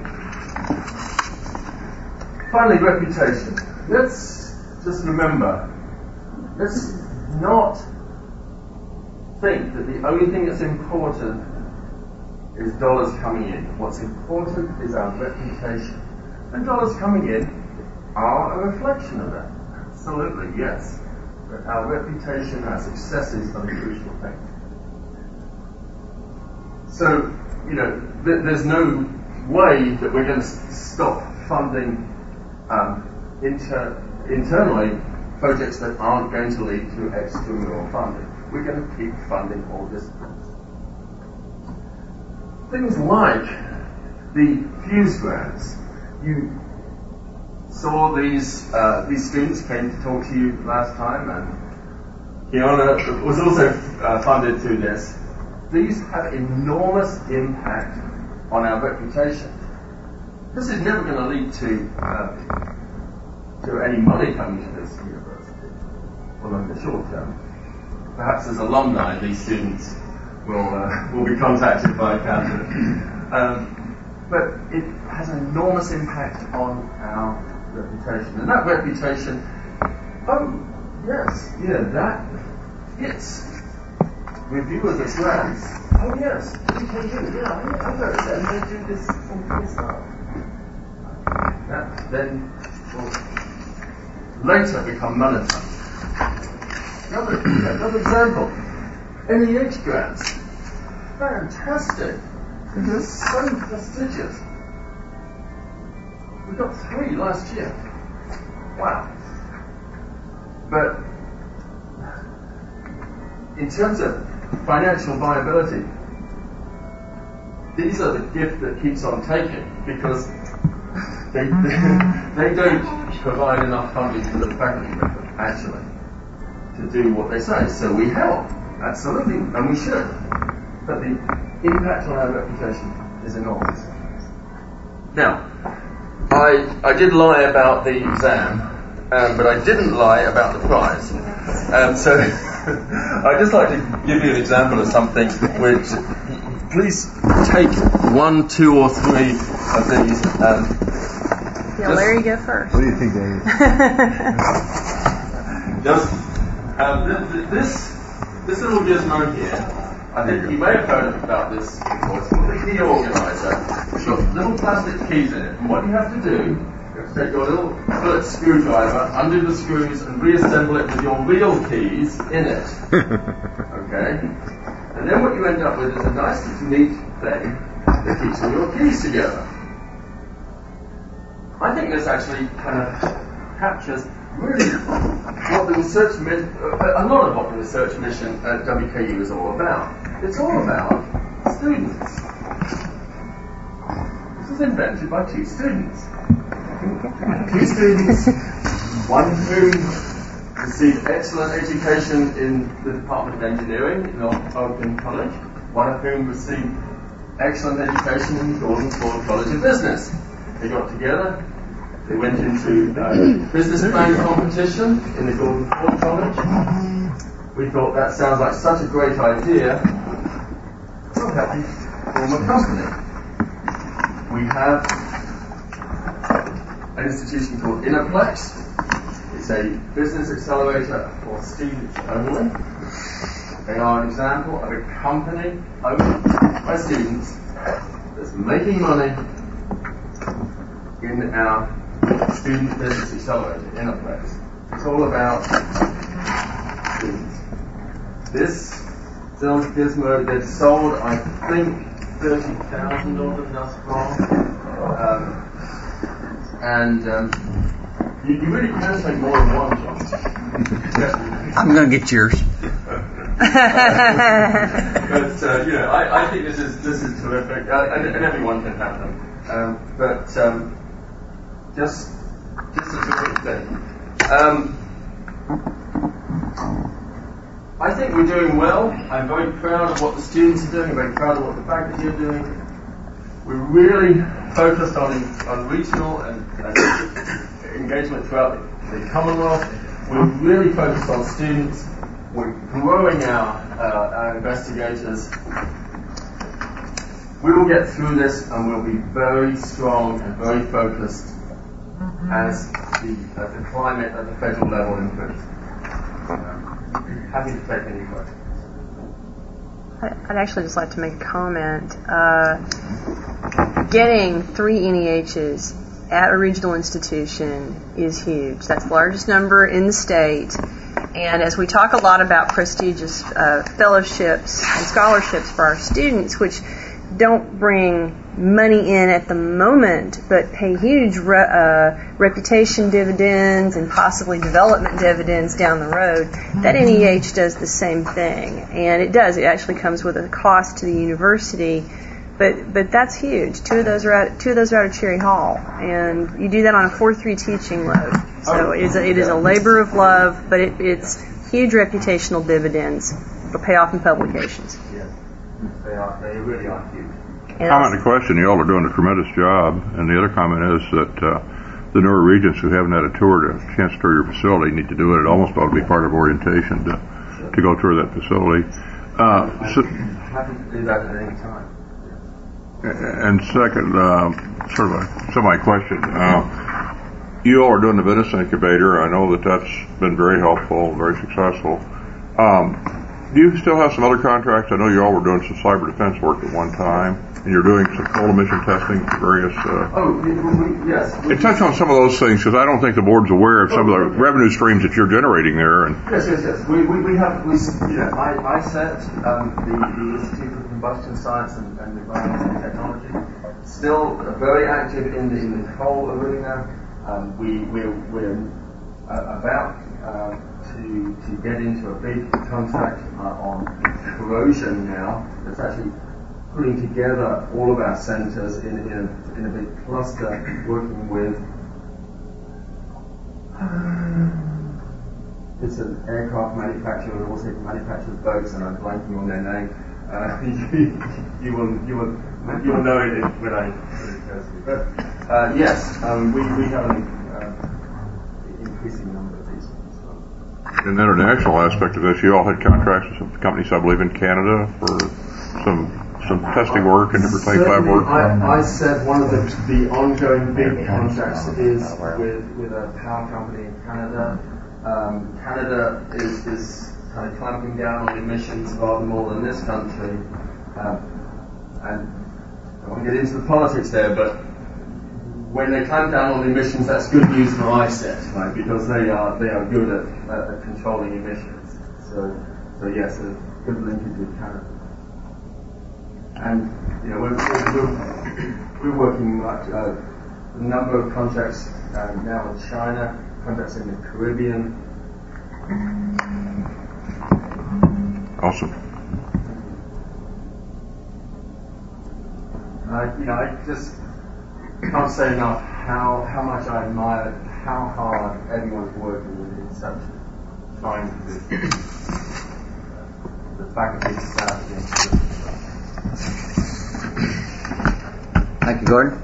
Finally, reputation. Let's just remember, let's not think that the only thing that's important is dollars coming in. What's important is our reputation. And dollars coming in are a reflection of that. Absolutely, yes. But our reputation, our successes are the crucial thing. So, you know, th- there's no way that we're going to s- stop funding um, inter- internally projects that aren't going to lead to extramural funding. We're going to keep funding all disciplines. Things like the Fuse grants. You saw these uh, these students came to talk to you last time, and Kiona was also uh, funded through this. These have enormous impact on our reputation. This is never going to lead to uh, to any money coming to this university, well, in the short term. Perhaps as alumni, these students will uh, will be contacted by Catherine. Um, but it has an enormous impact on our reputation. And that reputation, oh, yes, yeah, that hits reviewers as grants. Oh, yes, we can do, yeah, I know that, and they do this and this stuff. That then will later become monetized. Another, another example, N E H grants. Fantastic. They're so prestigious. We got three last year. Wow. But in terms of financial viability, these are the gift that keeps on taking, because they, they, they don't provide enough funding for the faculty member, actually, to do what they say. So we help, absolutely, and we should. But the impact on our reputation is enormous. Now, I I did lie about the exam, um, but I didn't lie about the prize. Um, so I'd just like to give you an example of something which, please take one, two, or three of these. Um, yeah, Larry, go first. What do you think, Dave? just um, th- th- this this little gizmo here. I think you may have heard about this before. It's called the key organizer. It's got little plastic keys in it. And what you have to do, you have to take your little bullet screwdriver, undo the screws, and reassemble it with your real keys in it. Okay? And then what you end up with is a nice, neat thing that keeps all your keys together. I think this actually kind of captures really what the research mission, a lot of what the research mission at W K U is all about. It's all about students. This was invented by two students. Two students, one of whom received excellent education in the Department of Engineering in Oregon College, one of whom received excellent education in the Gordon Ford College of Business. They got together. They went into uh, business plan competition in the Gordon Ford College. We thought that sounds like such a great idea. We'll help you form a company. We have an institution called Innerplex. It's a business accelerator for students only. They are an example of a company owned by students that's making money in our Student Business Accelerator, Innerplex. It's all about students. This Zell's Gizmo. They've sold, I think, thirty thousand of them thus far. Um, and um, you, you really can take more than one, John. I'm going to get yours. But uh, you know, I, I think this is this is terrific, uh, and, and everyone can have them. Um, but um, just just a terrific thing. Um, I think we're doing well. I'm very proud of what the students are doing. I'm very proud of what the faculty are doing. We're really focused on on regional and, and engagement throughout the, the Commonwealth. We're really focused on students. We're growing our, uh, our investigators. We will get through this and we'll be very strong and very focused as the, as the climate at the federal level improves. Um, happy to take any questions. I'd actually just like to make a comment. Uh, getting three N E Hs at a regional institution is huge. That's the largest number in the state. And as we talk a lot about prestigious uh, fellowships and scholarships for our students, which don't bring money in at the moment, but pay huge re- uh, reputation dividends and possibly development dividends down the road, that N E H does the same thing. And it does. It actually comes with a cost to the university. But but that's huge. Two of those are out, two of those are out of Cherry Hall, and you do that on a four three teaching load. So it is a, it is a labor of love, but it, it's huge reputational dividends for payoff in publications. Yes, they are. They really are huge. And comment and question, you all are doing a tremendous job, and the other comment is that uh, the newer regents who haven't had a tour, to, a chance to tour your facility, need to do it. It almost ought to be part of orientation to to go tour that facility. Uh, so, Happy to do that at any time. And second, uh, sort of a semi-question. Uh, you all are doing the Venison Incubator. I know that that's been very helpful, very successful. Um, do you still have some other contracts? I know you all were doing some cyber defense work at one time, and you're doing some cold emission testing for various... Uh, oh, we, we, yes. We, touch on some of those things, because I don't think the board's aware of some oh, of the okay. revenue streams that you're generating there. And yes, yes, yes. We, we, we have... We, you know, I, I set um, the, the Institute for Combustion Science and, and Environmental Technology. Still very active in the, in the coal arena. Um, we, we're, we're uh, about uh, to, to get into a big contract uh, on corrosion now. That's actually putting together all of our centers in, in, a, in a big cluster, working with uh, it's an aircraft manufacturer who also manufactures boats, and I'm blanking on their name. Uh, you, you will you will you will know it when I when it But uh, yes, um, we we have an uh, increasing number of these ones. In the international aspect of this, you all had contracts with some companies, I believe, in Canada for some some testing work and different things. Lab work. I, I said one of the the ongoing big contracts is with with a power company in Canada. Um, Canada is is kind of clamping down on emissions rather more than this country. Um, and I won't get into the politics there, but when they clamp down on emissions, that's good news for I S E T, right? Because they are they are good at, at, at controlling emissions. So so yes, a good linkage with Canada. And you know we're we're, we're working much, uh, a number of contracts uh, now in China, contracts in the Caribbean. Awesome. Uh, you know, I just can't say enough how, how much I admire how hard everyone's working in such trying to do. The faculty, the staff, the Thank you, Gordon.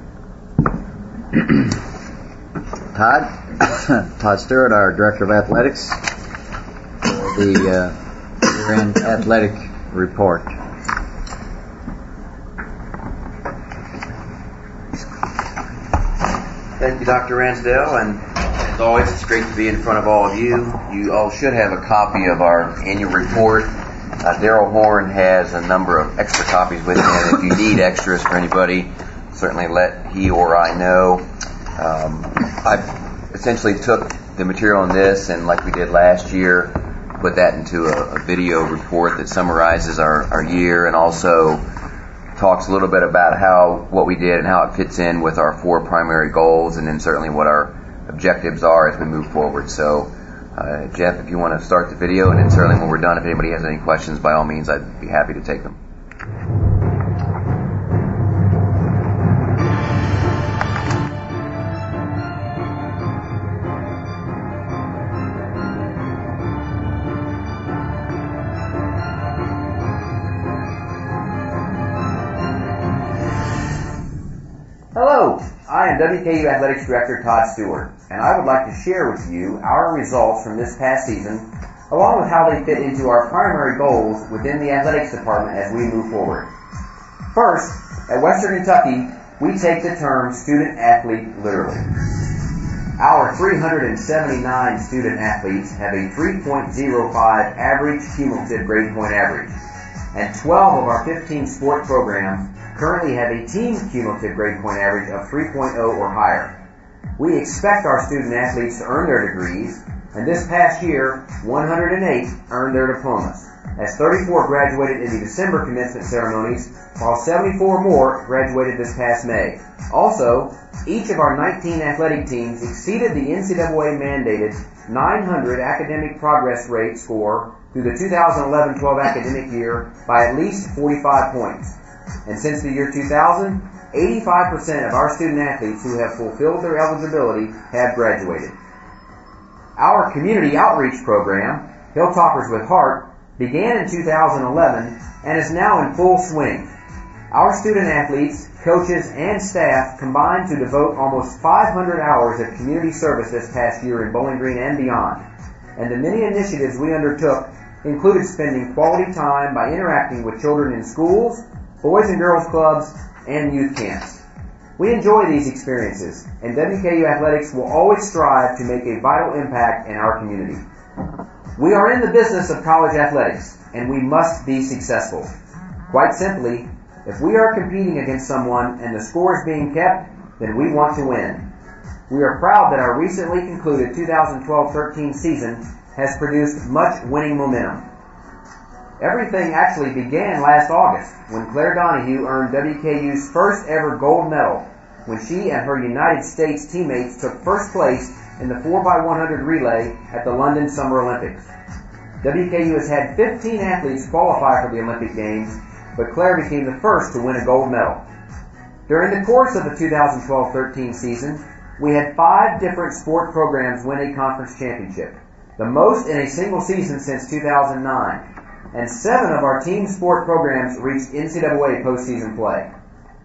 Todd? Todd Stewart, our Director of Athletics, for the uh, year-end athletic report. Thank you, Doctor Ransdell, and as always, it's great to be in front of all of you. You all should have a copy of our annual report. Uh, Daryl Horn has a number of extra copies with him, and if you need extras for anybody, certainly let he or I know. Um, I essentially took the material on this, and like we did last year, put that into a, a video report that summarizes our, our year and also talks a little bit about how what we did and how it fits in with our four primary goals, and then certainly what our objectives are as we move forward. So, uh, Jeff, if you want to start the video, and then certainly when we're done, if anybody has any questions, by all means, I'd be happy to take them. Hello, I am W K U Athletics Director Todd Stewart, and I would like to share with you our results from this past season, along with how they fit into our primary goals within the athletics department as we move forward. First, at Western Kentucky, we take the term student athlete literally. Our three hundred seventy-nine student athletes have a three point oh five average cumulative grade point average, and twelve of our fifteen sport programs currently have a team cumulative grade point average of three point oh or higher. We expect our student athletes to earn their degrees, and this past year, one hundred eight earned their diplomas, as thirty-four graduated in the December commencement ceremonies, while seventy-four more graduated this past May. Also, each of our nineteen athletic teams exceeded the N C double A mandated nine hundred academic progress rate score through the two thousand eleven twelve academic year by at least forty-five points. And since the year two thousand, eighty-five percent of our student athletes who have fulfilled their eligibility have graduated. Our community outreach program, Hilltoppers with Heart, began in two thousand eleven and is now in full swing. Our student athletes, coaches, and staff combined to devote almost five hundred hours of community service this past year in Bowling Green and beyond. And the many initiatives we undertook included spending quality time by interacting with children in schools, boys and girls clubs, and youth camps. We enjoy these experiences, and W K U Athletics will always strive to make a vital impact in our community. We are in the business of college athletics, and we must be successful. Quite simply, if we are competing against someone and the score is being kept, then we want to win. We are proud that our recently concluded two thousand twelve thirteen season has produced much winning momentum. Everything actually began last August when Claire Donahue earned W K U's first ever gold medal when she and her United States teammates took first place in the four by one hundred relay at the London Summer Olympics. W K U has had fifteen athletes qualify for the Olympic Games, but Claire became the first to win a gold medal. During the course of the two thousand twelve thirteen season, we had five different sport programs win a conference championship, the most in a single season since two thousand nine. And seven of our team sport programs reached N C double A postseason play.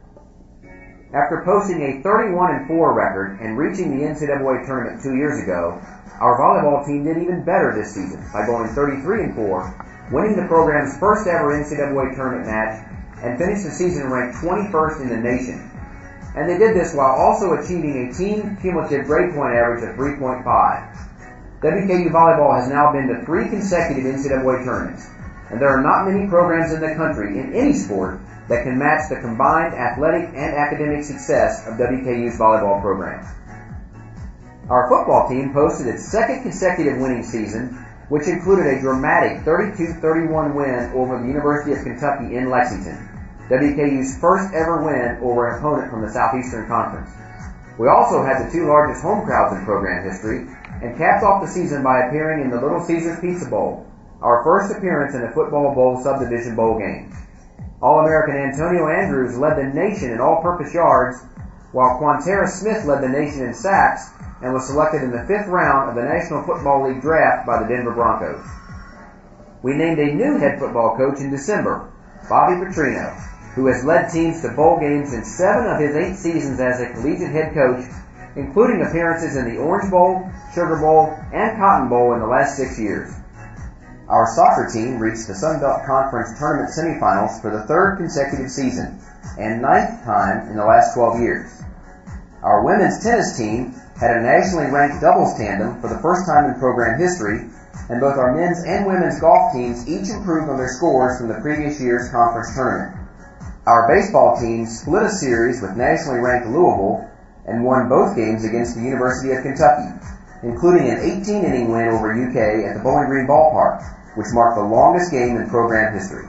After posting a thirty-one and four record and reaching the N C double A tournament two years ago, our volleyball team did even better this season by going thirty-three and four, winning the program's first ever N C double A tournament match, and finished the season ranked twenty-first in the nation. And they did this while also achieving a team cumulative grade point average of three point five. W K U volleyball has now been to three consecutive N C double A tournaments, and there are not many programs in the country in any sport that can match the combined athletic and academic success of W K U's volleyball program. Our football team posted its second consecutive winning season, which included a dramatic thirty-two thirty-one win over the University of Kentucky in Lexington, W K U's first ever win over an opponent from the Southeastern Conference. We also had the two largest home crowds in program history, and capped off the season by appearing in the Little Caesars Pizza Bowl, our first appearance in a football bowl subdivision bowl game. All-American Antonio Andrews led the nation in all-purpose yards, while Quantera Smith led the nation in sacks and was selected in the fifth round of the National Football League draft by the Denver Broncos. We named a new head football coach in December, Bobby Petrino, who has led teams to bowl games in seven of his eight seasons as a collegiate head coach, including appearances in the Orange Bowl, Sugar Bowl, and Cotton Bowl in the last six years. Our soccer team reached the Sun Belt Conference Tournament semifinals for the third consecutive season, and ninth time in the last twelve years. Our women's tennis team had a nationally ranked doubles tandem for the first time in program history, and both our men's and women's golf teams each improved on their scores from the previous year's conference tournament. Our baseball team split a series with nationally ranked Louisville and won both games against the University of Kentucky, including an eighteen inning win over U K at the Bowling Green Ballpark, which marked the longest game in program history.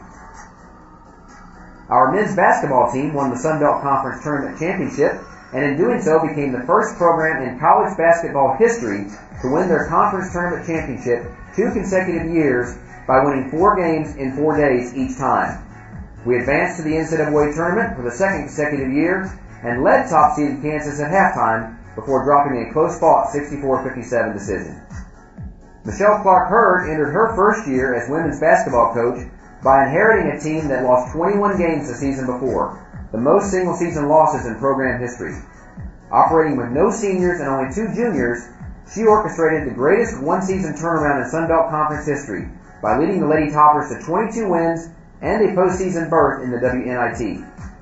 Our men's basketball team won the Sun Belt Conference Tournament Championship, and in doing so became the first program in college basketball history to win their conference tournament championship two consecutive years by winning four games in four days each time. We advanced to the N C double A tournament for the second consecutive year and led top-seeded Kansas at halftime before dropping a close-fought sixty-four fifty-seven decision. Michelle Clark Hurd entered her first year as women's basketball coach by inheriting a team that lost twenty-one games the season before, the most single-season losses in program history. Operating with no seniors and only two juniors, she orchestrated the greatest one-season turnaround in Sun Belt Conference history by leading the Lady Toppers to twenty-two wins and a postseason berth in the W N I T.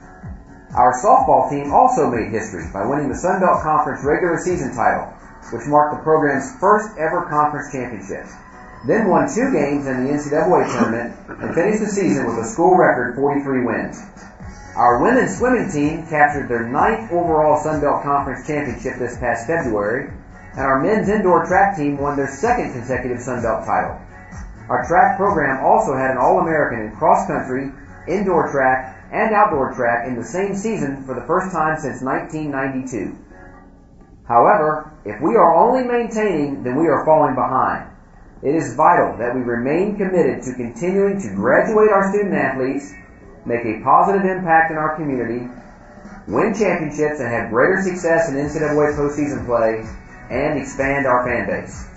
Our softball team also made history by winning the Sun Belt Conference regular season title, which marked the program's first ever conference championship. Then won two games in the N C double A tournament and finished the season with a school record forty-three wins. Our women's swimming team captured their ninth overall Sun Belt Conference championship this past February, and our men's indoor track team won their second consecutive Sun Belt title. Our track program also had an All-American in cross-country, indoor track, and outdoor track in the same season for the first time since nineteen ninety-two. However, if we are only maintaining, then we are falling behind. It is vital that we remain committed to continuing to graduate our student athletes, make a positive impact in our community, win championships and have greater success in N C double A postseason play, and expand our fan base.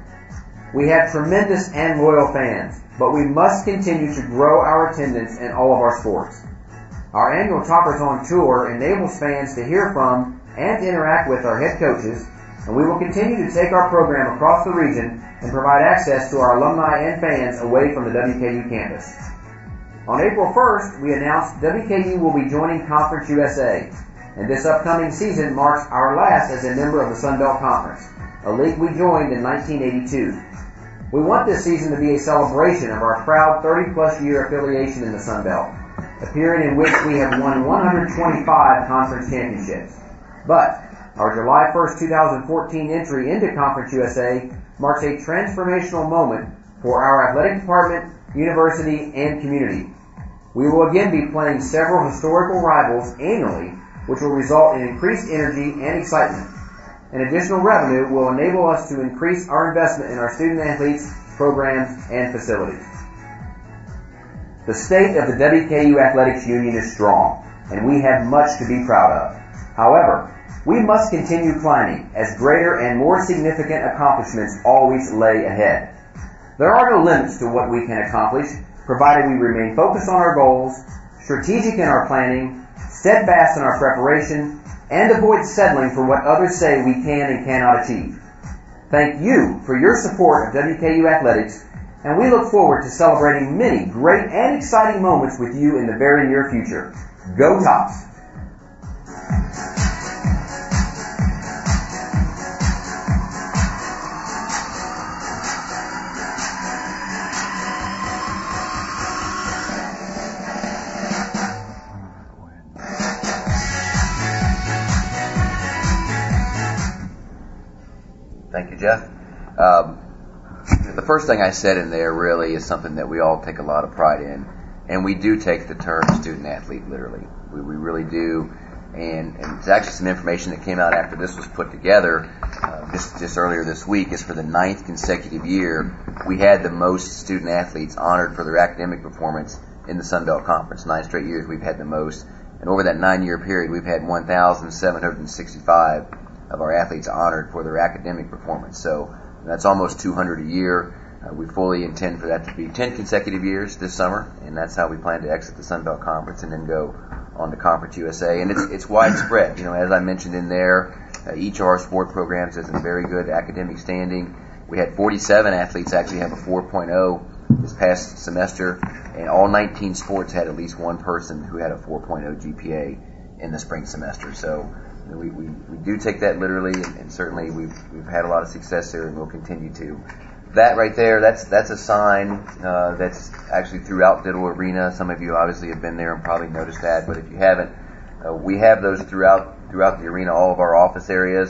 We have tremendous and loyal fans, but we must continue to grow our attendance in all of our sports. Our annual Toppers on Tour enables fans to hear from and interact with our head coaches, and we will continue to take our program across the region and provide access to our alumni and fans away from the W K U campus. On April first, we announced W K U will be joining Conference U S A, and this upcoming season marks our last as a member of the Sun Belt Conference, a league we joined in nineteen eighty-two. We want this season to be a celebration of our proud thirty-plus year affiliation in the Sun Belt, a period in which we have won one hundred twenty-five conference championships. But our July first, twenty fourteen entry into Conference U S A marks a transformational moment for our athletic department, university, and community. We will again be playing several historical rivals annually, which will result in increased energy and excitement. And additional revenue will enable us to increase our investment in our student athletes, programs, and facilities. The state of the W K U Athletics Union is strong, and we have much to be proud of. However, we must continue climbing, as greater and more significant accomplishments always lay ahead. There are no limits to what we can accomplish, provided we remain focused on our goals, strategic in our planning, steadfast in our preparation, and avoid settling for what others say we can and cannot achieve. Thank you for your support of W K U Athletics, and we look forward to celebrating many great and exciting moments with you in the very near future. Go Tops! Thank you, Jeff. Um, the first thing I said in there really is something that we all take a lot of pride in, and we do take the term student athlete literally. We, we really do, and, and it's actually some information that came out after this was put together uh, just, just earlier this week. Is for the ninth consecutive year, we had the most student athletes honored for their academic performance in the Sun Belt Conference. Nine straight years we've had the most, and over that nine-year period we've had one thousand seven hundred sixty-five of our athletes honored for their academic performance. So that's almost two hundred a year. Uh, we fully intend for that to be ten consecutive years this summer, and that's how we plan to exit the Sun Belt Conference and then go on to Conference U S A. And it's it's widespread. You know, as I mentioned in there, uh, each of our sport programs has a very good academic standing. We had forty-seven athletes actually have a four point oh this past semester, and all nineteen sports had at least one person who had a four point oh G P A in the spring semester. So you know, we, we, we do take that literally, and, and certainly we've we've had a lot of success there, and we'll continue to. That right there, that's that's a sign uh, that's actually throughout Diddle Arena. Some of you obviously have been there and probably noticed that, but if you haven't, uh, we have those throughout throughout the arena, all of our office areas.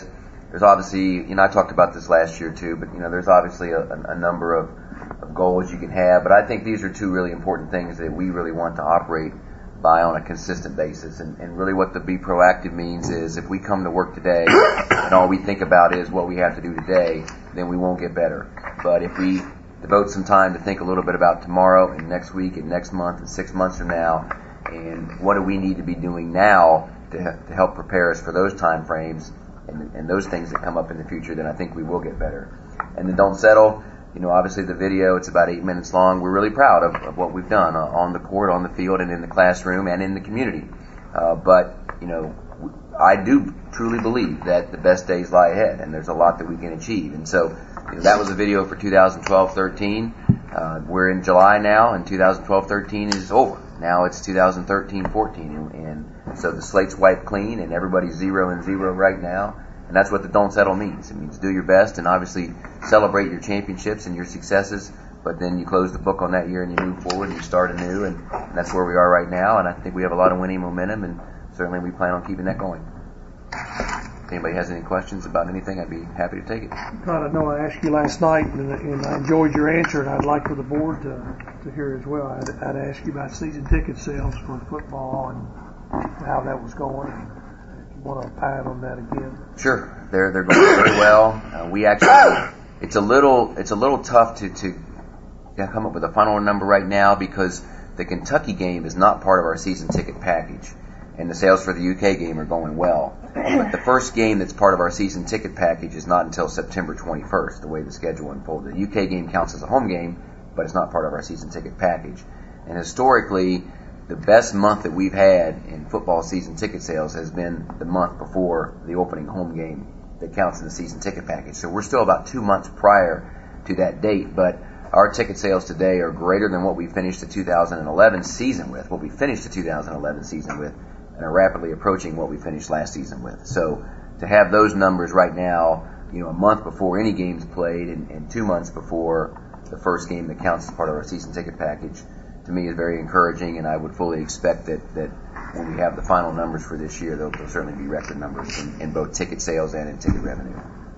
there's obviously, you know, I talked about this last year too, but you know, there's obviously a, a number of, of goals you can have, but I think these are two really important things that we really want to operate by on a consistent basis. And, and really what the be proactive means is if we come to work today and all we think about is what we have to do today, then we won't get better. But if we devote some time to think a little bit about tomorrow and next week and next month and six months from now, and what do we need to be doing now to, to help prepare us for those time frames and, and those things that come up in the future, then I think we will get better. And then don't settle. You know, obviously the video, it's about eight minutes long. We're really proud of, of what we've done uh, on the court, on the field, and in the classroom, and in the community. Uh, but, you know, I do truly believe that the best days lie ahead, and there's a lot that we can achieve. And so, you know, that was a video for two thousand twelve thirteen. Uh, we're in July now, and two thousand twelve thirteen is over. Now it's two thousand thirteen fourteen, and, and so the slate's wiped clean, and everybody's zero and zero right now. And that's what the don't settle means. It means do your best and obviously celebrate your championships and your successes, but then you close the book on that year and you move forward and you start anew, and, and that's where we are right now. And I think we have a lot of winning momentum, and certainly we plan on keeping that going. If anybody has any questions about anything, I'd be happy to take it. God, I know I asked you last night, and, and I enjoyed your answer, and I'd like for the board to, to hear as well. I'd, I'd ask you about season ticket sales for football and how that was going. Want to pad on that again? Sure, they're they're going very well. Uh, we actually, it's a little it's a little tough to to come up with a final number right now because the Kentucky game is not part of our season ticket package, and the sales for the U K game are going well. But the first game that's part of our season ticket package is not until September twenty-first. The way the schedule unfolded, the U K game counts as a home game, but it's not part of our season ticket package. And historically, the best month that we've had in football season ticket sales has been the month before the opening home game that counts in the season ticket package. So we're still about two months prior to that date, but our ticket sales today are greater than what we finished the two thousand eleven season with, what we finished the two thousand eleven season with, and are rapidly approaching what we finished last season with. So to have those numbers right now, you know, a month before any game's played and, and two months before the first game that counts as part of our season ticket package, to me is very encouraging, and I would fully expect that, that when we have the final numbers for this year, there'll, there'll certainly be record numbers in, in both ticket sales and in ticket revenue.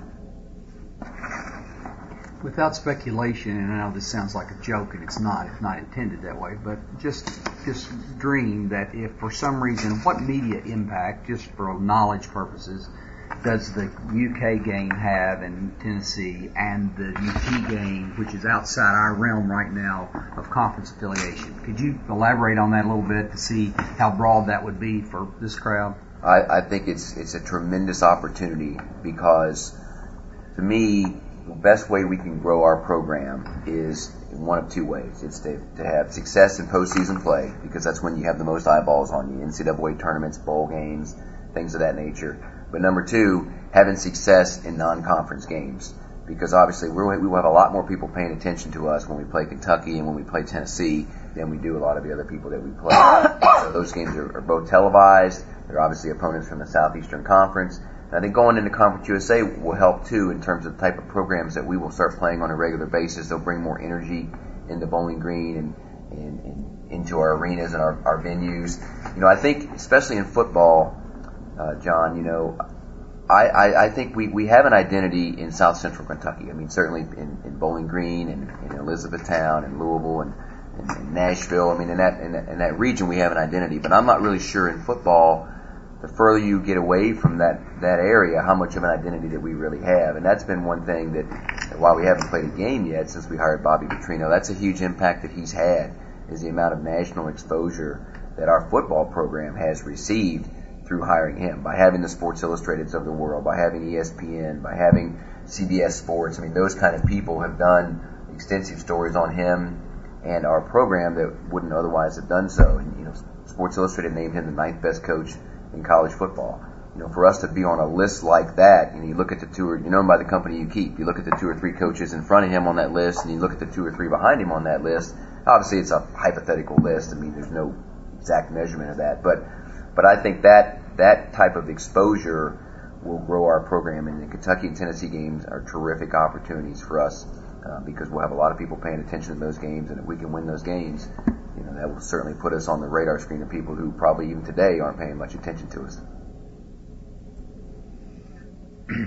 Without speculation, and I know this sounds like a joke, and it's not, it's not intended that way, but just just dream that if for some reason, what media impact, just for knowledge purposes, does the U K game have in Tennessee and the U T game, which is outside our realm right now of conference affiliation? Could you elaborate on that a little bit to see how broad that would be for this crowd? I, I think it's it's a tremendous opportunity because, to me, the best way we can grow our program is in one of two ways. It's to, to have success in postseason play, because that's when you have the most eyeballs on you, N C double A tournaments, bowl games, things of that nature. But number two, having success in non-conference games, because obviously we're, we will have a lot more people paying attention to us when we play Kentucky and when we play Tennessee than we do a lot of the other people that we play. So those games are, are both televised. They're obviously opponents from the Southeastern Conference. And I think going into Conference U S A will help too in terms of the type of programs that we will start playing on a regular basis. They'll bring more energy into Bowling Green and, and, and into our arenas and our, our venues. You know, I think especially in football, Uh, John, you know, I, I, I think we, we have an identity in South Central Kentucky. I mean, certainly in, in Bowling Green and in Elizabethtown and Louisville and, and, and Nashville. I mean, in that, in that in that region we have an identity. But I'm not really sure in football, the further you get away from that, that area, how much of an identity that we really have. And that's been one thing that, that while we haven't played a game yet since we hired Bobby Petrino, that's a huge impact that he's had, is the amount of national exposure that our football program has received through hiring him, by having the Sports Illustrateds of the world, by having E S P N, by having C B S Sports. I mean, those kind of people have done extensive stories on him and our program that wouldn't otherwise have done so. And, you know, Sports Illustrated named him the ninth best coach in college football. You know, for us to be on a list like that, and you look at the two, or you know him by the company you keep, you look at the two or three coaches in front of him on that list, and you look at the two or three behind him on that list. Obviously, it's a hypothetical list. I mean, there's no exact measurement of that, but but I think that that type of exposure will grow our program, and the Kentucky and Tennessee games are terrific opportunities for us uh, because we'll have a lot of people paying attention to those games, and if we can win those games, you know, that will certainly put us on the radar screen of people who probably even today aren't paying much attention to us.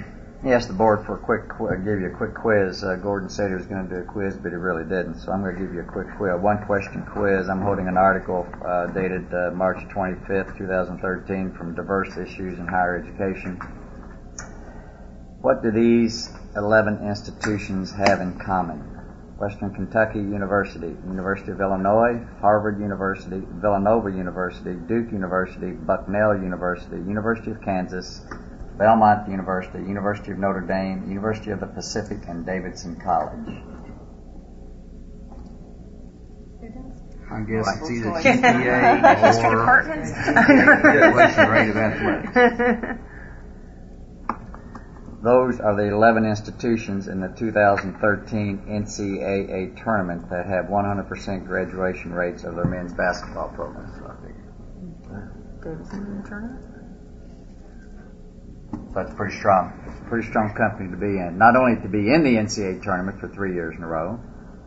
He asked the board for a quick, qu- give you a quick quiz. Uh, Gordon said he was going to do a quiz, but he really didn't. So I'm going to give you a quick quiz, one question quiz. I'm holding an article uh, dated uh, March twenty-fifth, twenty thirteen, from Diverse Issues in Higher Education. What do these eleven institutions have in common? Western Kentucky University, University of Illinois, Harvard University, Villanova University, Duke University, Bucknell University, University of Kansas, Belmont University, University of Notre Dame, University of the Pacific, and Davidson College. I guess it's either choice. G P A History or departments? graduation rate of athletics. Those are the eleven institutions in the two thousand thirteen N C double A tournament that have one hundred percent graduation rates of their men's basketball program. So I think Davidson tournament? that's pretty strong. Pretty strong company to be in. Not only to be in the N C double A tournament for three years in a row.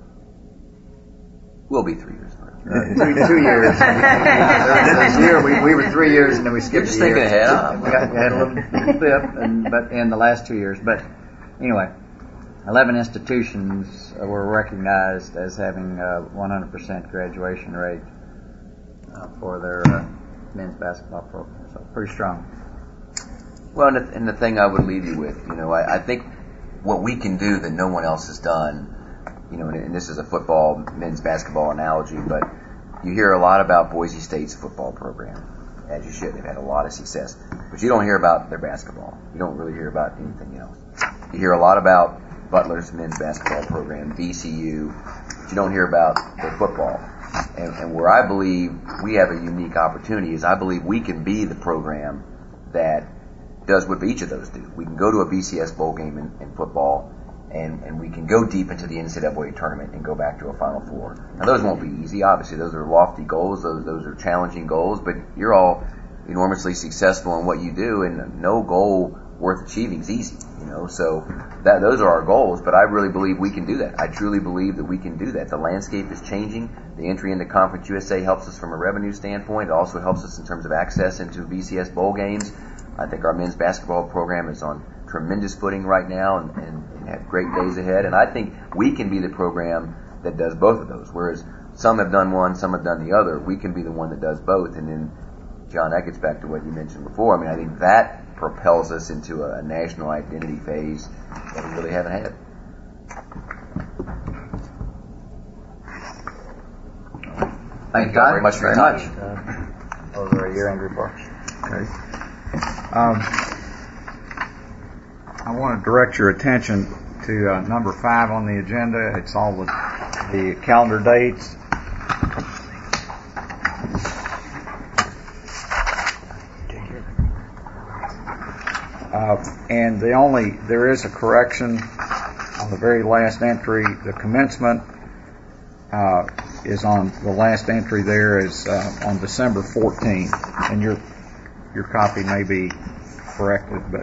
We'll be three years in a row. Uh, two, two years. Then this year we, we were three years and then we skipped You're just a year. thinking ahead, huh? We got, we had a little blip, and, but in the last two years. But anyway, eleven institutions uh, were recognized as having a one hundred percent graduation rate uh, for their uh, men's basketball program. So pretty strong. Well, and the, and the thing I would leave you with, you know, I, I think what we can do that no one else has done, you know, and, and this is a football, men's basketball analogy, but you hear a lot about Boise State's football program, as you should. They've had a lot of success. But you don't hear about their basketball. You don't really hear about anything else. You hear a lot about Butler's men's basketball program, V C U, but you don't hear about their football. And, and where I believe we have a unique opportunity is I believe we can be the program that does what each of those do. We can go to a B C S bowl game in, in football, and, and we can go deep into the N C double A tournament and go back to a Final Four. Now, those won't be easy. Obviously, those are lofty goals. Those, those are challenging goals, but you're all enormously successful in what you do, and no goal worth achieving is easy, you know. So that those are our goals, but I really believe we can do that. I truly believe that we can do that. The landscape is changing. The entry into Conference U S A helps us from a revenue standpoint. It also helps us in terms of access into B C S bowl games. I think our men's basketball program is on tremendous footing right now and, and, and have great days ahead. And I think we can be the program that does both of those. Whereas some have done one, some have done the other. We can be the one that does both. And then, John, that gets back to what you mentioned before. I mean, I think that propels us into a, a national identity phase that we really haven't had. Thank you very much for your time. Uh, those are our year-end reports. Okay. Um, I want to direct your attention to uh, number five on the agenda. It's all the, the calendar dates. Uh, and the only, there is a correction on the very last entry. The commencement uh, is on the last entry there is uh, on December fourteenth, and your your copy may be corrected, but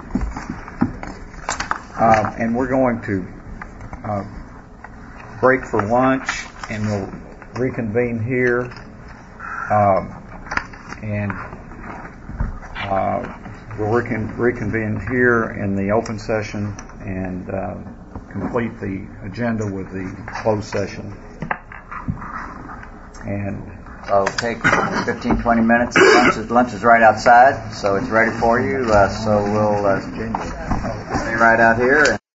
uh, and we're going to uh, break for lunch, and we'll reconvene here, um, and uh, we'll recon- reconvene here in the open session and uh, complete the agenda with the closed session. And So take fifteen, twenty minutes. Lunch is, lunch is right outside, so it's ready for you. Uh, so we'll uh, stay right out here.